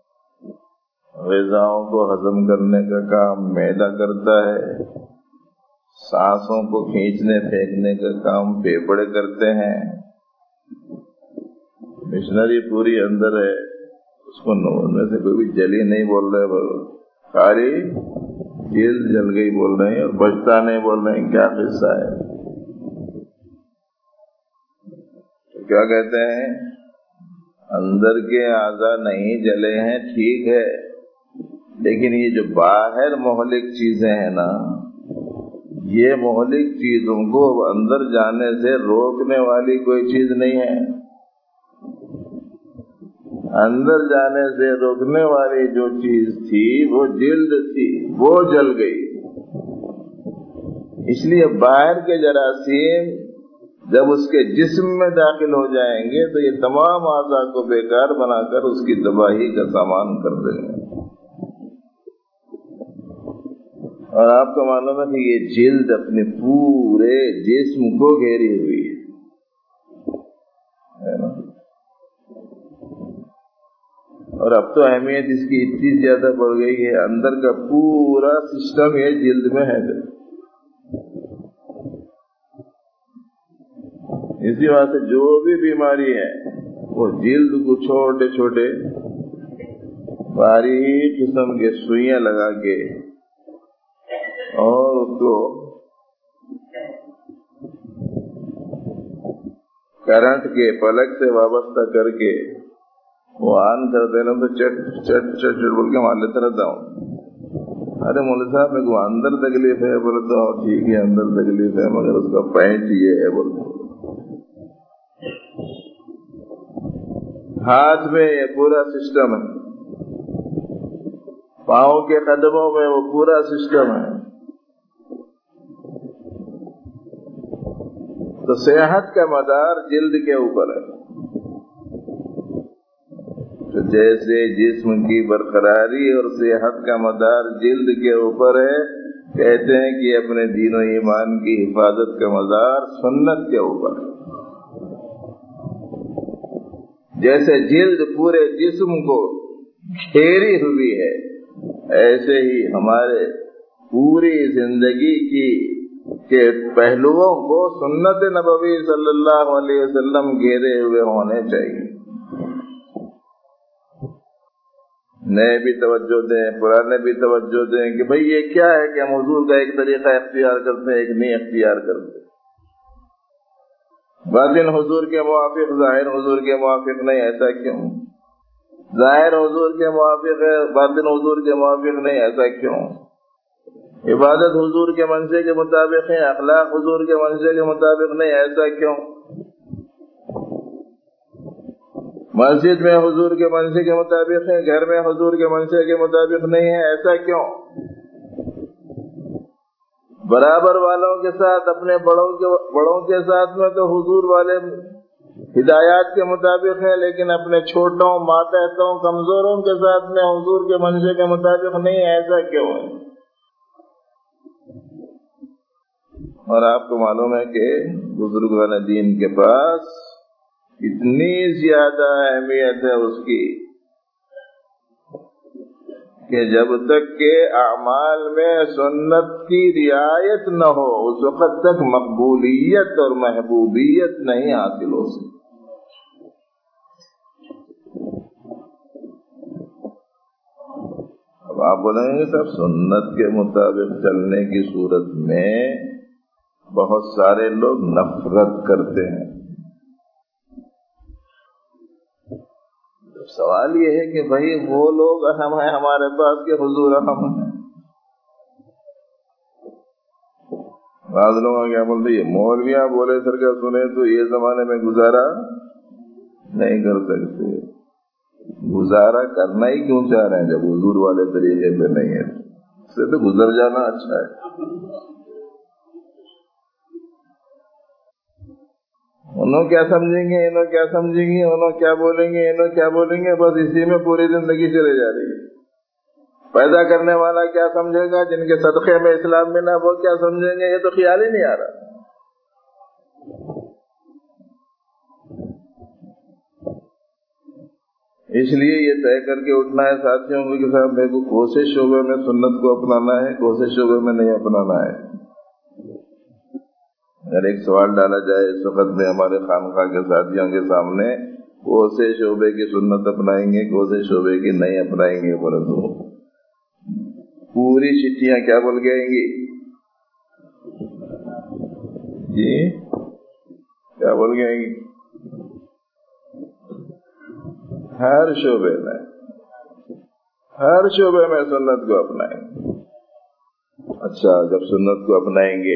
غذاؤں کو ہضم کرنے کا کام معدہ کرتا ہے، سانسوں کو کھینچنے پھینکنے کا کام پھیپھڑے کرتے ہیں۔ مشنری پوری اندر ہے، اس کو میں سے کوئی بھی جلی نہیں بول رہے، خالی جلد جل گئی بول رہے ہیں اور بچتا نہیں بول رہے ہیں۔ کیا قصہ ہے؟ تو کیا کہتے ہیں، اندر کے اعضاء نہیں جلے ہیں ٹھیک ہے، لیکن یہ جو باہر مہلک چیزیں ہیں نا، یہ مہلک چیزوں کو اندر جانے سے روکنے والی کوئی چیز نہیں ہے۔ اندر جانے سے روکنے والی جو چیز تھی وہ جلد تھی، وہ جل گئی۔ اس لیے باہر کے جراثیم جب اس کے جسم میں داخل ہو جائیں گے تو یہ تمام اعضاء کو بیکار بنا کر اس کی تباہی کا سامان کر دیں گے۔ اور آپ کو معلوم ہے کہ یہ جلد اپنے پورے جسم کو گھیری ہوئی ہے نا؟ اور اب تو اہمیت اس کی اتنی زیادہ بڑھ گئی ہے، اندر کا پورا سسٹم یہ جلد میں ہے۔ اسی واسطے جو بھی بیماری ہے وہ جلد کو چھوٹے چھوٹے باریک قسم کے سوئیاں لگا کے اور اس کو کرنٹ کے پلک سے وابستہ کر کے وہ آن کر دینا تو چٹ چٹ چٹ چٹ بول کے مار لیتا رہتا ہوں. ارے مولوی صاحب میرے کو اندر تکلیف ہے. بولے تو ٹھیک ہے اندر تکلیف ہے مگر اس کا پوائنٹ یہ ہے. بولتے ہاتھ میں یہ پورا سسٹم ہے, پاؤں کے قدموں میں وہ پورا سسٹم ہے. تو صحت کا مدار جلد کے اوپر ہے. تو جیسے جسم کی برقراری اور صحت کا مدار جلد کے اوپر ہے, کہتے ہیں کہ اپنے دین و ایمان کی حفاظت کا مدار سنت کے اوپر ہے. جیسے جلد پورے جسم کو گھیری ہوئی ہے, ایسے ہی ہمارے پوری زندگی کے پہلوؤں کو سنت نبوی صلی اللہ علیہ وسلم گھیرے ہوئے ہونے چاہیے. نئے بھی توجہ دیں, پرانے بھی توجہ دیں کہ بھئی یہ کیا ہے کہ ہم حضور کا ایک طریقہ اختیار کرتے ہیں, ایک نہیں اختیار کرتے. باطن حضور کے موافق, ظاہر حضور کے موافق نہیں, ایسا کیوں؟ ظاہر حضور کے موافق ہے, باطن حضور کے موافق نہیں, ایسا کیوں؟ عبادت حضور کے منشے کے مطابق ہے, اخلاق حضور کے منشے کے مطابق نہیں, ایسا کیوں؟ مسجد میں حضور کے منشے کے مطابق ہے, گھر میں حضور کے منشے کے مطابق نہیں ہے, ایسا کیوں؟ برابر والوں کے ساتھ, اپنے بڑوں کے ساتھ میں تو حضور والے ہدایات کے مطابق ہے, لیکن اپنے چھوٹوں, ماتحتوں, کمزوروں کے ساتھ میں حضور کے منشے کے مطابق نہیں, ایسا کیوں ہے؟ اور آپ کو معلوم ہے کہ بزرگان دین کے پاس اتنی زیادہ اہمیت ہے اس کی کہ جب تک کہ اعمال میں سنت کی رعایت نہ ہو اس وقت تک مقبولیت اور محبوبیت نہیں حاصل ہو سکتی. اب آپ بولیں گے سب سنت کے مطابق چلنے کی صورت میں بہت سارے لوگ نفرت کرتے ہیں. سوال یہ ہے کہ بھائی وہ لوگ اہم ہیں ہمارے پاس کہ حضور اہم ہیں؟ بعض لوگ کیا بولتے ہیں, مولویاں بولے سر کا سنے تو یہ زمانے میں گزارا نہیں کر سکتے. گزارا کرنا ہی کیوں چاہ رہے ہیں جب حضور والے طریقے پہ نہیں ہے؟ اس سے تو گزر جانا اچھا ہے. انہوں کیا سمجھیں گے, انہوں کیا سمجھیں گے, انہوں کیا بولیں گے, انہوں کیا بولیں گے, بس اسی میں پوری زندگی چلے جا رہی ہے. پیدا کرنے والا کیا سمجھے گا, جن کے صدقے میں اسلام ملا وہ کیا سمجھیں گے, یہ تو خیال ہی نہیں آ رہا. اس لیے یہ طے کر کے اٹھنا ہے ساتھیوں کو کہ صاحب میرے کو کون سے شعبے میں سنت کو اپنانا ہے, کون سے شعبے میں نہیں اپنانا ہے. اگر ایک سوال ڈالا جائے اس وقت میں ہمارے خانقاہ کے ساتھیوں کے سامنے, کون سے شعبے کی سنت اپنائیں گے, کون سے شعبے کی نہیں اپنائیں گے, بولے تو پوری چٹھیاں کیا بول گئیں گی جی, کیا بول گئیں گی؟ ہر شعبے میں سنت کو اپنائیں گے. اچھا, جب سنت کو اپنائیں گے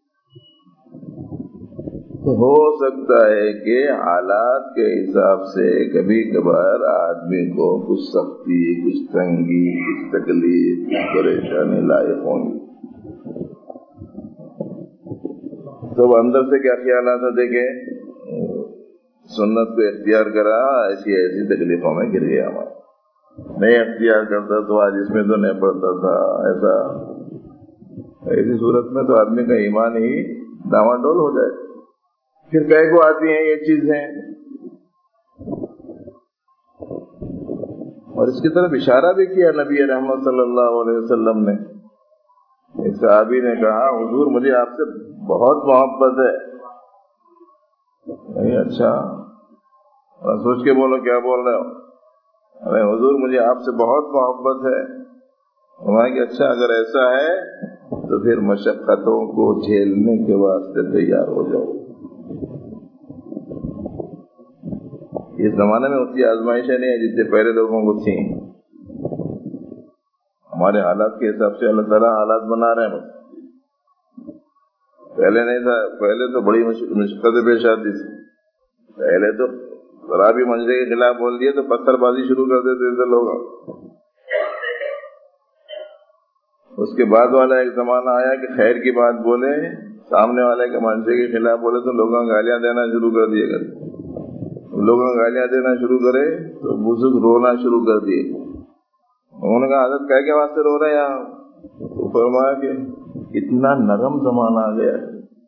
تو ہو سکتا ہے کہ حالات کے حساب سے کبھی کبھار آدمی کو کچھ سختی, کچھ تنگی, کچھ تکلیف, کچھ پریشانی لائق ہوں گی. تو اندر سے کیا خیالات ہے, دیکھیں سنت کو اختیار کرا, ایسی تکلیفوں میں گر گیا, ہمارا نہیں اختیار کرتا تو آج اس میں تو نہیں پڑتا تھا. ایسی صورت میں تو آدمی کا ایمان ہی ڈاواڈول ہو جائے. پھر کہے کو آتی ہیں یہ چیزیں, اور اس کی طرف اشارہ بھی کیا نبی رحمت صلی اللہ علیہ وسلم نے. ایک صحابی نے کہا حضور مجھے آپ سے بہت محبت ہے. نہیں, اچھا سوچ کے بولو کیا بول رہے ہو. ارے حضور مجھے آپ سے بہت محبت ہے. فرمایا کہ اچھا اگر ایسا ہے تو پھر مشقتوں کو جھیلنے کے واسطے تیار ہو جاؤ. اس زمانے میں اتنی آزمائشیں نہیں ہیں جتنے پہلے لوگوں کو تھیں. ہمارے حالات کے حساب سے اللہ تعالیٰ حالات بنا رہے ہیں. پہلے نہیں تھا. پہلے تو بڑی مشقتیں پیش آتی تھی. پہلے تو ذرا بھی منظر کے خلاف بول دیے تو پتھر بازی شروع کر دیتے تھے لوگ. اس کے بعد والا ایک زمانہ آیا کہ خیر کی بات بولے, سامنے والے کے منشے کے خلاف بولے تو لوگوں گالیاں دینا شروع کر دیے گئے. لوگوں گالیاں دینا شروع کرے تو بزرگ رونا شروع کر دیے. انہوں نے کہا حضرت کہہ کے واسطے رو رہے ہیں یہاں؟ تو فرمایا کہ اتنا نرم زمانہ آ گیا.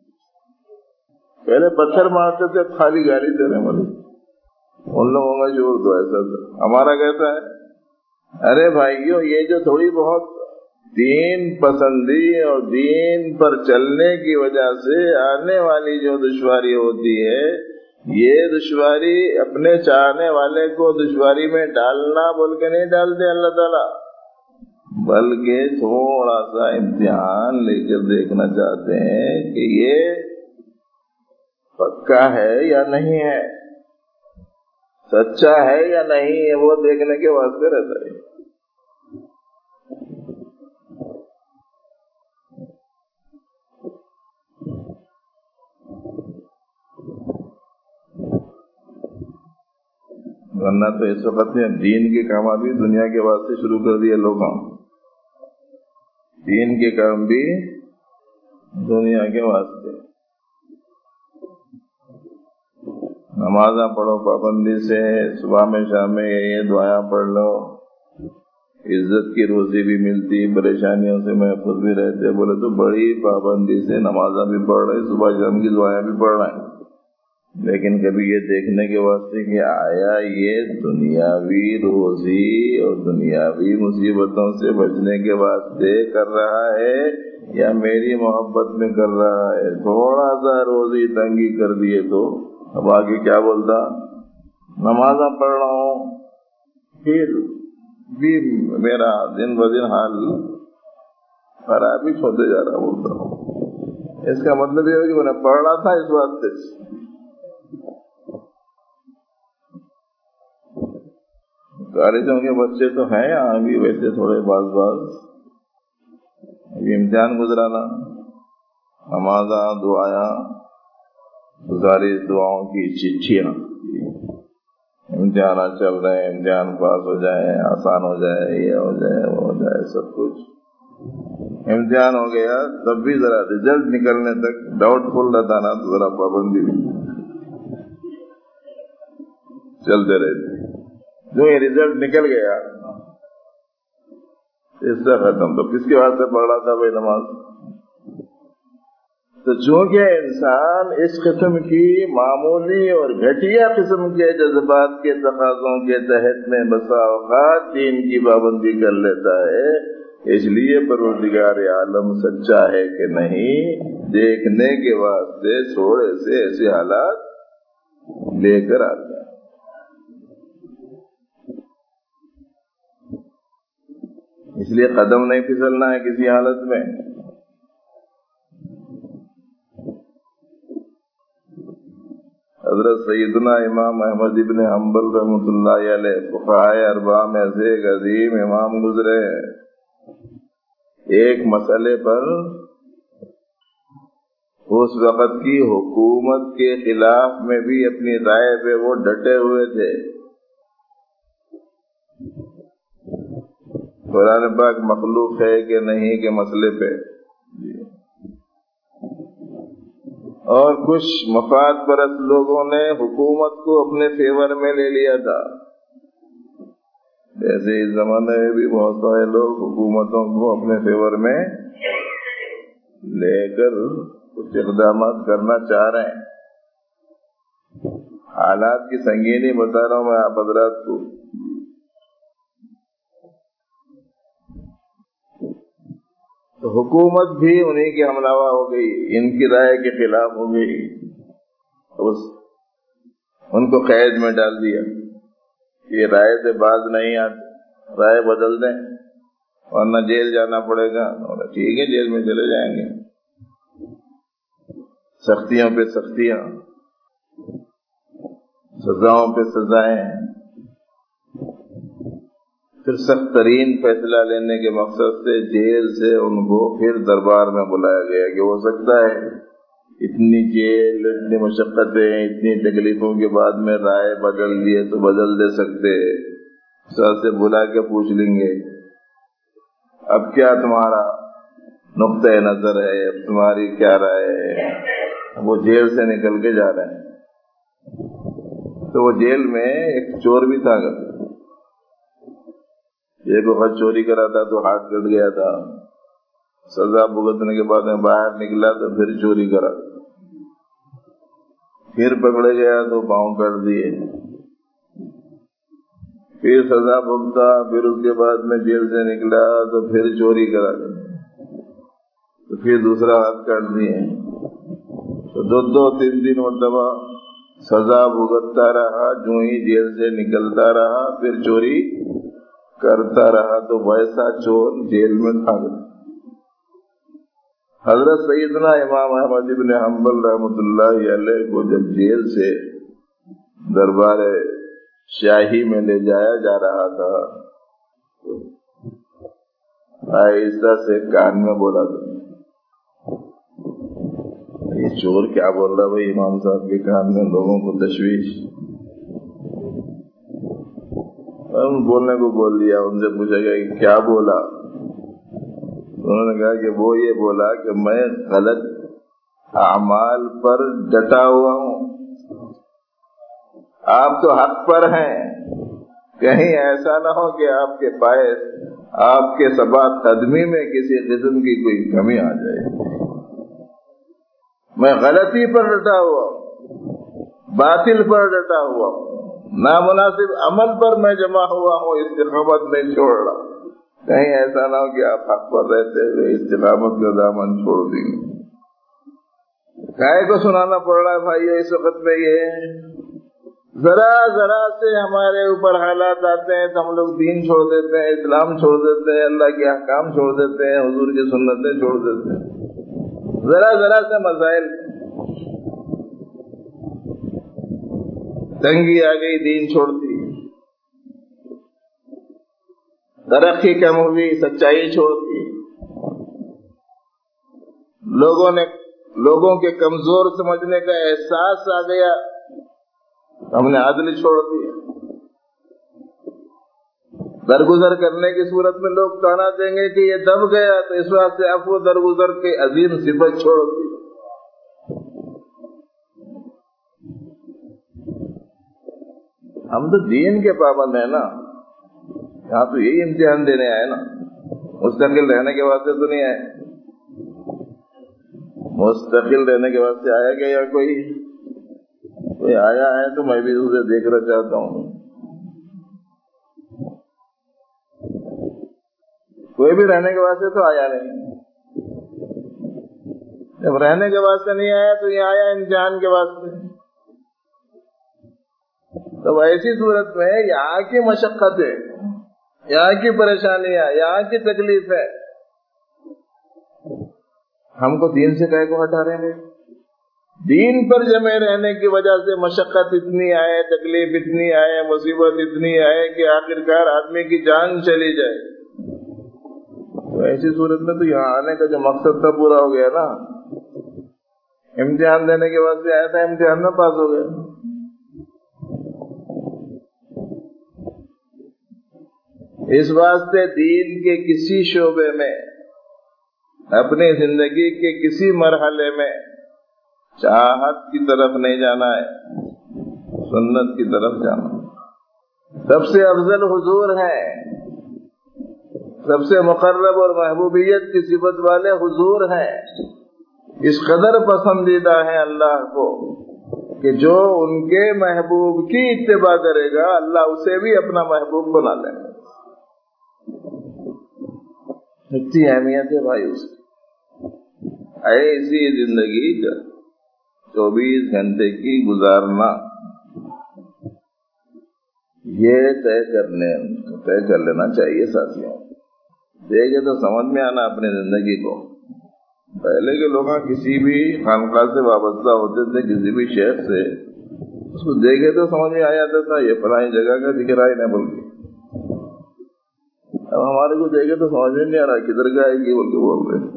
پہلے پتھر مارتے تھے, خالی گالی دے رہے ملے. ان لوگوں کا شور تو ایسا تھا. ہمارا کہتا ہے ارے بھائیو یہ جو تھوڑی بہت دین پسندی اور دین پر چلنے کی وجہ سے آنے والی جو دشواری ہوتی ہے, یہ دشواری اپنے چاہنے والے کو دشواری میں ڈالنا بول کے نہیں ڈالتے اللہ تعالیٰ, بلکہ تھوڑا سا امتحان لے کر دیکھنا چاہتے ہیں کہ یہ پکا ہے یا نہیں ہے, سچا ہے یا نہیں ہے, وہ دیکھنے کے واسطے رہتا ہے. ورنہ تو اس وقت میں دین کے کام بھی دنیا کے واسطے شروع کر دیے لوگوں. دین کے کام بھی دنیا کے واسطے. نمازاں پڑھو پابندی سے, صبح میں شام میں یہ دعائیں پڑھ لو, عزت کی روزی بھی ملتی, پریشانیوں سے محفوظ بھی رہتے. بولے تو بڑی پابندی سے نمازاں بھی پڑھ رہے, صبح شام کی دعائیں بھی پڑھ رہے ہیں, لیکن کبھی یہ دیکھنے کے واسطے کہ آیا یہ دنیاوی روزی اور دنیاوی مصیبتوں سے بچنے کے واسطے کر رہا ہے یا میری محبت میں کر رہا ہے. تھوڑا سا روزی تنگی کر دیے تو اب آگے کیا بولتا, نمازاں پڑھ رہا ہوں پھر بھی میرا دن بدن حال خراب ہی ہوتے جا رہا بولتا ہوں. اس کا مطلب یہ ہے کہ میں نے پڑھ رہا تھا اس واسطے. کالجوں کے بچے تو ہیں یہاں بھی ویسے تھوڑے باز ابھی امتحان گزرانا, نمازاں دعائیں, گزاری دعاؤں کی چٹھیاں, امتحان چل رہے ہیں, امتحان پاس ہو جائے, آسان ہو جائے, یہ ہو جائے, وہ ہو جائے, سب کچھ. امتحان ہو گیا تب بھی ذرا رزلٹ نکلنے تک ڈاؤٹ فل رہتا نا, تو ذرا پابندی بھی چلتے رہتے. جو یہ رزلٹ نکل گیا اس سے ختم. تو کس کے واسطے پڑھ رہا تھا بھائی نماز؟ تو چونکہ انسان اس قسم کی معمولی اور گھٹیا قسم کے جذبات کے تقاضوں کے تحت میں بسا اوقات دین کی پابندی کر لیتا ہے, اس لیے پروردگار عالم سچا ہے کہ نہیں دیکھنے کے واسطے تھوڑے سے ایسے حالات لے کر آتا ہے. اس لیے قدم نہیں پھسلنا ہے کسی حالت میں. حضرت سیدنا امام احمد ابن حنبل رحمۃ اللہ علیہ فقہائے اربعہ میں سے ایک عظیم امام گزرے. ایک مسئلے پر اس وقت کی حکومت کے خلاف میں بھی اپنی رائے پہ وہ ڈٹے ہوئے تھے. قرآن پاک مخلوق ہے کہ نہیں کے مسئلے پہ, اور کچھ مفاد پرست لوگوں نے حکومت کو اپنے فیور میں لے لیا تھا. جیسے اس زمانے میں بھی بہت سارے لوگ حکومتوں کو اپنے فیور میں لے کر کچھ اقدامات کرنا چاہ رہے ہیں. حالات کی سنگینی بتا رہا ہوں میں آپ حضرات کو. تو حکومت بھی انہیں کی ہمراہ ہو گئی, ان کی رائے کے خلاف ہو گئی, ان کو قید میں ڈال دیا. یہ رائے سے باز نہیں آتے, رائے بدل دیں ورنہ جیل جانا پڑے گا. ٹھیک ہے جیل میں چلے جائیں گے. سختیوں پہ سختیاں, سزاؤں پہ سزائیں، پھر سخت ترین فیصلہ لینے کے مقصد سے جیل سے ان کو پھر دربار میں بلایا گیا کہ ہو سکتا ہے اتنی جیل، اتنی مشقتیں، اتنی تکلیفوں کے بعد میں رائے بدل دیے تو بدل دے سکتے، سر سے بلا کے پوچھ لیں گے اب کیا تمہارا نقطۂ نظر ہے، اب تمہاری کیا رائے ہے۔ وہ جیل سے نکل کے جا رہے ہیں تو وہ جیل میں ایک چور بھی تھا، ایک وقت چوری کرا تھا تو ہاتھ کٹ گیا تھا، سزا بھگتنے کے بعد میں باہر نکلا تو پھر چوری کرا، پھر پکڑے گیا تو پاؤں کٹ دیے، پھر سزا بھگتا، پھر اس کے بعد میں جیل سے نکلا تو پھر چوری کرا تو پھر دوسرا ہاتھ کاٹ دیے، تو دو تین مرتبہ سزا بھگتتا رہا، جو ہی جیل سے نکلتا رہا پھر چوری کرتا رہا، تو ویسا چور جیل میں تھا۔ حضرت سیدنا امام احمد بن حنبل رحمۃ اللہ علیہ کو جب جیل سے دربار شاہی میں لے جایا جا رہا تھا، آہستہ سے کان میں بولا تھا، یہ چور کیا بول رہا بھائی امام صاحب کے کان میں، لوگوں کو تشویش۔ بولنے کو بول دیا، ان سے پوچھا گیا کہ کیا بولا؟ انہوں نے کہا کہ وہ یہ بولا کہ میں غلط اعمال پر ڈٹا ہوا ہوں، آپ تو حق پر ہیں، کہیں ایسا نہ ہو کہ آپ کے باعث آپ کے ثبات قدمی میں کسی قسم کی کوئی کمی آ جائے۔ میں غلطی پر ڈٹا ہوا ہوں، باطل پر ڈٹا ہوا ہوں، نامناسب عمل پر میں جمع ہوا ہوں، استقامت نہیں چھوڑ رہا، کہیں ایسا نہ ہو کہ آپ حق پر رہتے ہوئے استقامت کا دامن چھوڑ دیں گے۔ کائے کو سنانا پڑ رہا ہے بھائی اس وقت میں؟ یہ ذرا ذرا سے ہمارے اوپر حالات آتے ہیں تو ہم لوگ دین چھوڑ دیتے ہیں، اسلام چھوڑ دیتے ہیں، اللہ کے احکام چھوڑ دیتے ہیں، حضور کی سنتیں چھوڑ دیتے ہیں، ذرا ذرا سے مسائل تنگی آ گئی دین چھوڑ دی، ترقی کم ہوئی سچائی چھوڑ دی، لوگوں کے کمزور سمجھنے کا احساس آ گیا، ہم نے عدل چھوڑ دیا، درگزر کرنے کی صورت میں لوگ تانا دیں گے کہ یہ دب گیا، تو اس واسطے عفو درگزر کے عظیم صفت چھوڑ دی۔ ہم تو دین کے پابند ہیں نا، یہاں تو یہی امتحان دینے آئے نا، مستقل رہنے کے واسطے تو نہیں آئے۔ مستقل رہنے کے واسطے آیا کہ یا کوئی آیا ہے تو میں بھی اسے دیکھنا چاہتا ہوں، کوئی بھی رہنے کے واسطے تو آیا نہیں، جب رہنے کے واسطے نہیں آیا تو یہ آیا امتحان کے واسطے۔ تو ایسی صورت میں یہاں کی مشقتیں، یہاں کی پریشانیاں، یہاں کی تکلیفیں ہم کو دین سے کہے کو ہٹا رہے ہیں؟ دین پر جمے رہنے کی وجہ سے مشقت اتنی آئے، تکلیف اتنی آئے، مصیبت اتنی آئے کہ آخرکار آدمی کی جان چلی جائے، تو ایسی صورت میں تو یہاں آنے کا جو مقصد تھا پورا ہو گیا نا، امتحان دینے کے واسطے آیا تھا، امتحان میں پاس ہو گیا۔ اس واسطے دین کے کسی شعبے میں، اپنی زندگی کے کسی مرحلے میں چاہت کی طرف نہیں جانا ہے، سنت کی طرف جانا۔ سب سے افضل حضور ہیں، سب سے مقرب اور محبوبیت کی صفت والے حضور ہیں، اس قدر پسندیدہ ہیں اللہ کو کہ جو ان کے محبوب کی اتباع کرے گا اللہ اسے بھی اپنا محبوب بنا لے گا۔ اتنی اہمیت ہے بھائی اس کی۔ ایسی زندگی کا 24 گھنٹے کی گزارنا، یہ طے کر لینا چاہیے ساتھیوں۔ دیکھے تو سمجھ میں آنا اپنی زندگی کو۔ پہلے کے لوگ کسی بھی خانقاہ سے وابستہ ہوتے تھے، کسی بھی شیخ سے، اس کو دیکھے تو سمجھ میں آ جاتا تھا یہ فلاں جگہ کا دکھ رہا ہے نہ بول کے. اب ہمارے کو دیکھے تو سمجھ میں نہیں آ رہا کدھر کا ہے یہ بول کے بول رہے.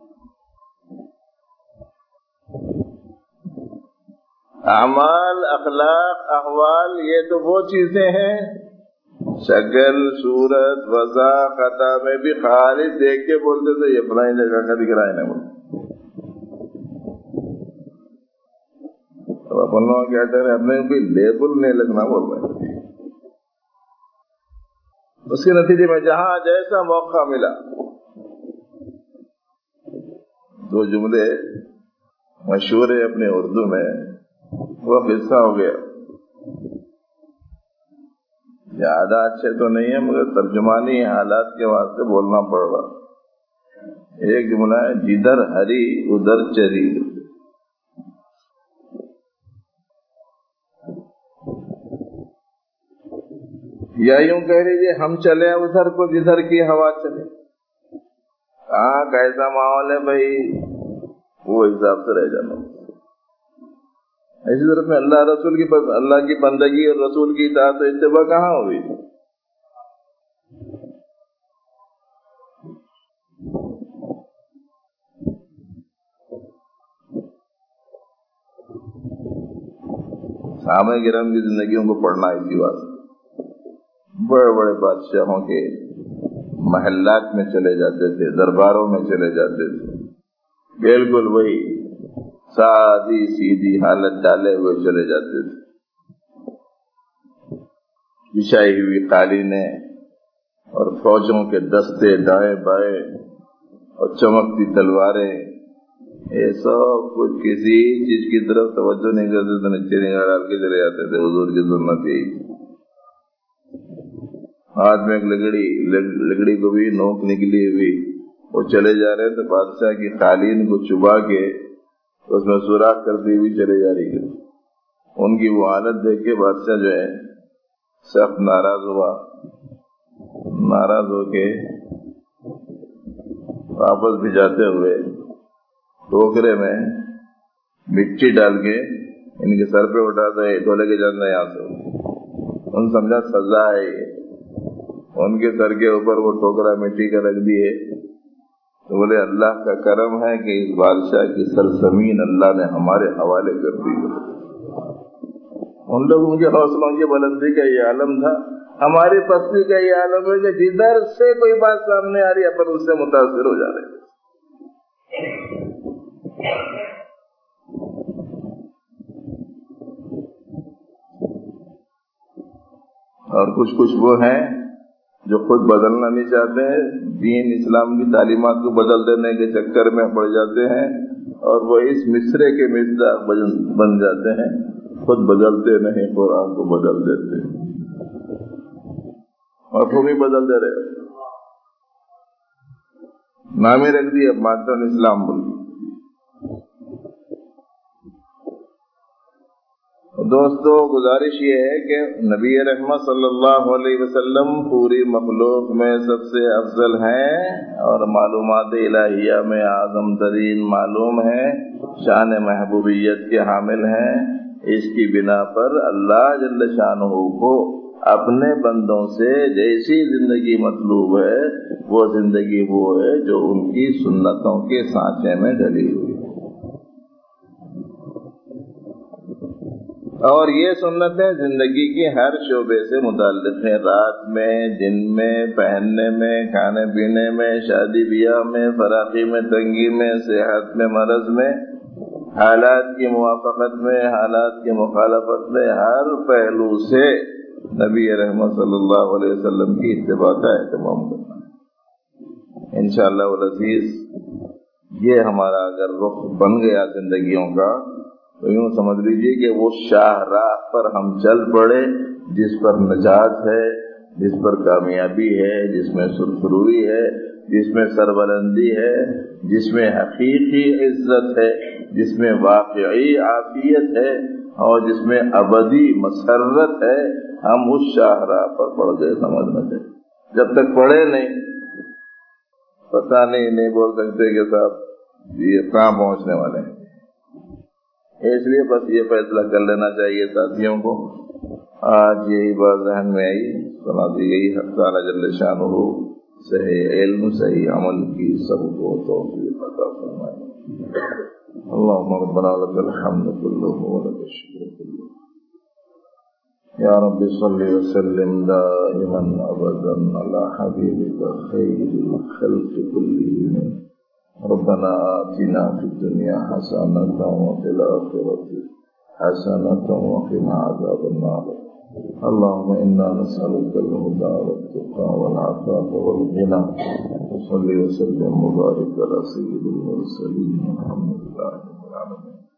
اعمال، اخلاق، احوال یہ تو وہ چیزیں ہیں شکل، صورت، وضع، خطا میں بھی خالص دیکھ کے بولتے تھے یہ فلاں جگہ کا دکھ رہا ہے نا بولتے. اب اپن لوگ کیا کہہ رہے ہیں اپنے کوئی لیبل نہیں لگنا بول رہے. اس کے نتیجے میں جہاں جیسا موقع ملا دو جملے مشہور ہے اپنے اردو میں وہ قصہ ہو گیا. زیادہ اچھے تو نہیں ہے مگر ترجمانی حالات کے واسطے بولنا پڑ رہا. ایک جملہ ہے جدھر ہری ادھر چری. یا یوں کہہ لیجیے ہم چلے ادھر کو جدھر کی ہوا چلے. کہاں کیسا ماحول ہے بھائی وہ حساب سے رہ جانا. ایسی طرف میں اللہ کی بندگی اور رسول کی اطاعت و اتباع کہاں ہوئی. صحابہ کرام کی زندگیوں کو پڑھنا اسی واسطے. بڑے بڑے بادشاہوں کے محلات میں چلے جاتے تھے، درباروں میں چلے جاتے تھے، بالکل وہی سادی سیدھی حالت ڈالے ہوئے چلے جاتے تھے. بچھائی ہوئی قالینیں اور فوجوں کے دستے دائیں بائیں اور چمکتی تلواریں، یہ سب کچھ کسی چیز کی طرف توجہ نہیں کرتے تھے، نیچے نگاہ ڈال کے چلے جاتے تھے. حضور کی سنت یہی. ہاتھ میں ایک لکڑی کو بھی نوک نکلی ہوئی وہ چلے جا رہے تو بادشاہ کی قالین کو چبا کے اس میں سوراخ کرتی ہوئی چلے جا رہی ہے. ان کی وہ حالت دیکھ کے بادشاہ جو ہے سخت ناراض ہوا. ناراض ہو کے واپس بھجاتے ہوئے ٹوکرے میں مٹی ڈال کے ان کے سر پہ اٹھاتا ہے تو لے کے جانا یہاں سے. ان سمجھا سزا ہے یہ. ان کے سر کے اوپر وہ ٹوکرا مٹی کا رکھ دیے تو بولے اللہ کا کرم ہے کہ اس بادشاہ کی سرزمین اللہ نے ہمارے حوالے کر دی. ان لوگوں کے حوصلوں کی بلندی کا یہ عالم تھا. ہماری پستی کا یہ عالم ہے کہ جدھر سے کوئی بات سامنے آ رہی ہے اپن اس سے متاثر ہو جا رہے ہیں. اور کچھ وہ ہیں جو خود بدلنا نہیں چاہتے ہیں، دین اسلام کی تعلیمات کو بدل دینے کے چکر میں پڑ جاتے ہیں اور وہ اس مصرے کے مصداق بن جاتے ہیں. خود بدلتے نہیں، قرآن کو بدل دیتے اور تم ہی بدل دے رہے. نام ہی رکھ دیے ماڈرن اسلام بول. دوستو گزارش یہ ہے کہ نبی رحمت صلی اللہ علیہ وسلم پوری مخلوق میں سب سے افضل ہیں اور معلومات الہیہ میں اعظم ترین معلوم ہیں، شان محبوبیت کے حامل ہیں. اس کی بنا پر اللہ جل شانہ کو اپنے بندوں سے جیسی زندگی مطلوب ہے وہ زندگی وہ ہے جو ان کی سنتوں کے سانچے میں ڈلی ہوئی. اور یہ سنتیں زندگی کی ہر شعبے سے متعلق ہیں. رات میں، دن میں، پہننے میں، کھانے پینے میں، شادی بیاہ میں، فراخی میں، تنگی میں، صحت میں، مرض میں، حالات کی موافقت میں، حالات کی مخالفت میں، ہر پہلو سے نبی رحمت صلی اللہ علیہ وسلم کی اتباع کا اہتمام کرنا ہے. انشاءاللہ العزیز یہ ہمارا اگر رخ بن گیا زندگیوں کا تو یوں سمجھ لیجیے کہ وہ شاہراہ پر ہم چل پڑے جس پر نجات ہے، جس پر کامیابی ہے، جس میں سرخروئی ہے، جس میں سربلندی ہے، جس میں حقیقی عزت ہے، جس میں واقعی عافیت ہے اور جس میں ابدی مسرت ہے. ہم اس شاہراہ پر پڑ گئے سمجھنا چاہیے. جب تک پڑھے نہیں پتہ نہیں بول سکتے کہ صاحب یہ کہاں پہنچنے والے ہیں. اس لیے بس یہ فیصلہ کر لینا چاہیے ساتھیوں کو. آج یہی بات ذہن میں آئی، سنا دی گئی. حق تعالی جل شانہ صحیح علم صحیح عمل کی سب کو توفیق عطا فرمائے. اللهم ربنا لك الحمد كله ولك الشكر كله. يا رب صل وسلم دائما ابدا على حبيبك خير الخلق كلهم. ربنا آتنا في الدنيا حسنة وفي الآخرة حسنة وقنا عذاب النار. اللهم إنا نسألك الهدى والتقى والعفاف والغنى. وصل وسلم وبارك على سيد المرسلين. الحمد لله رب العالمين.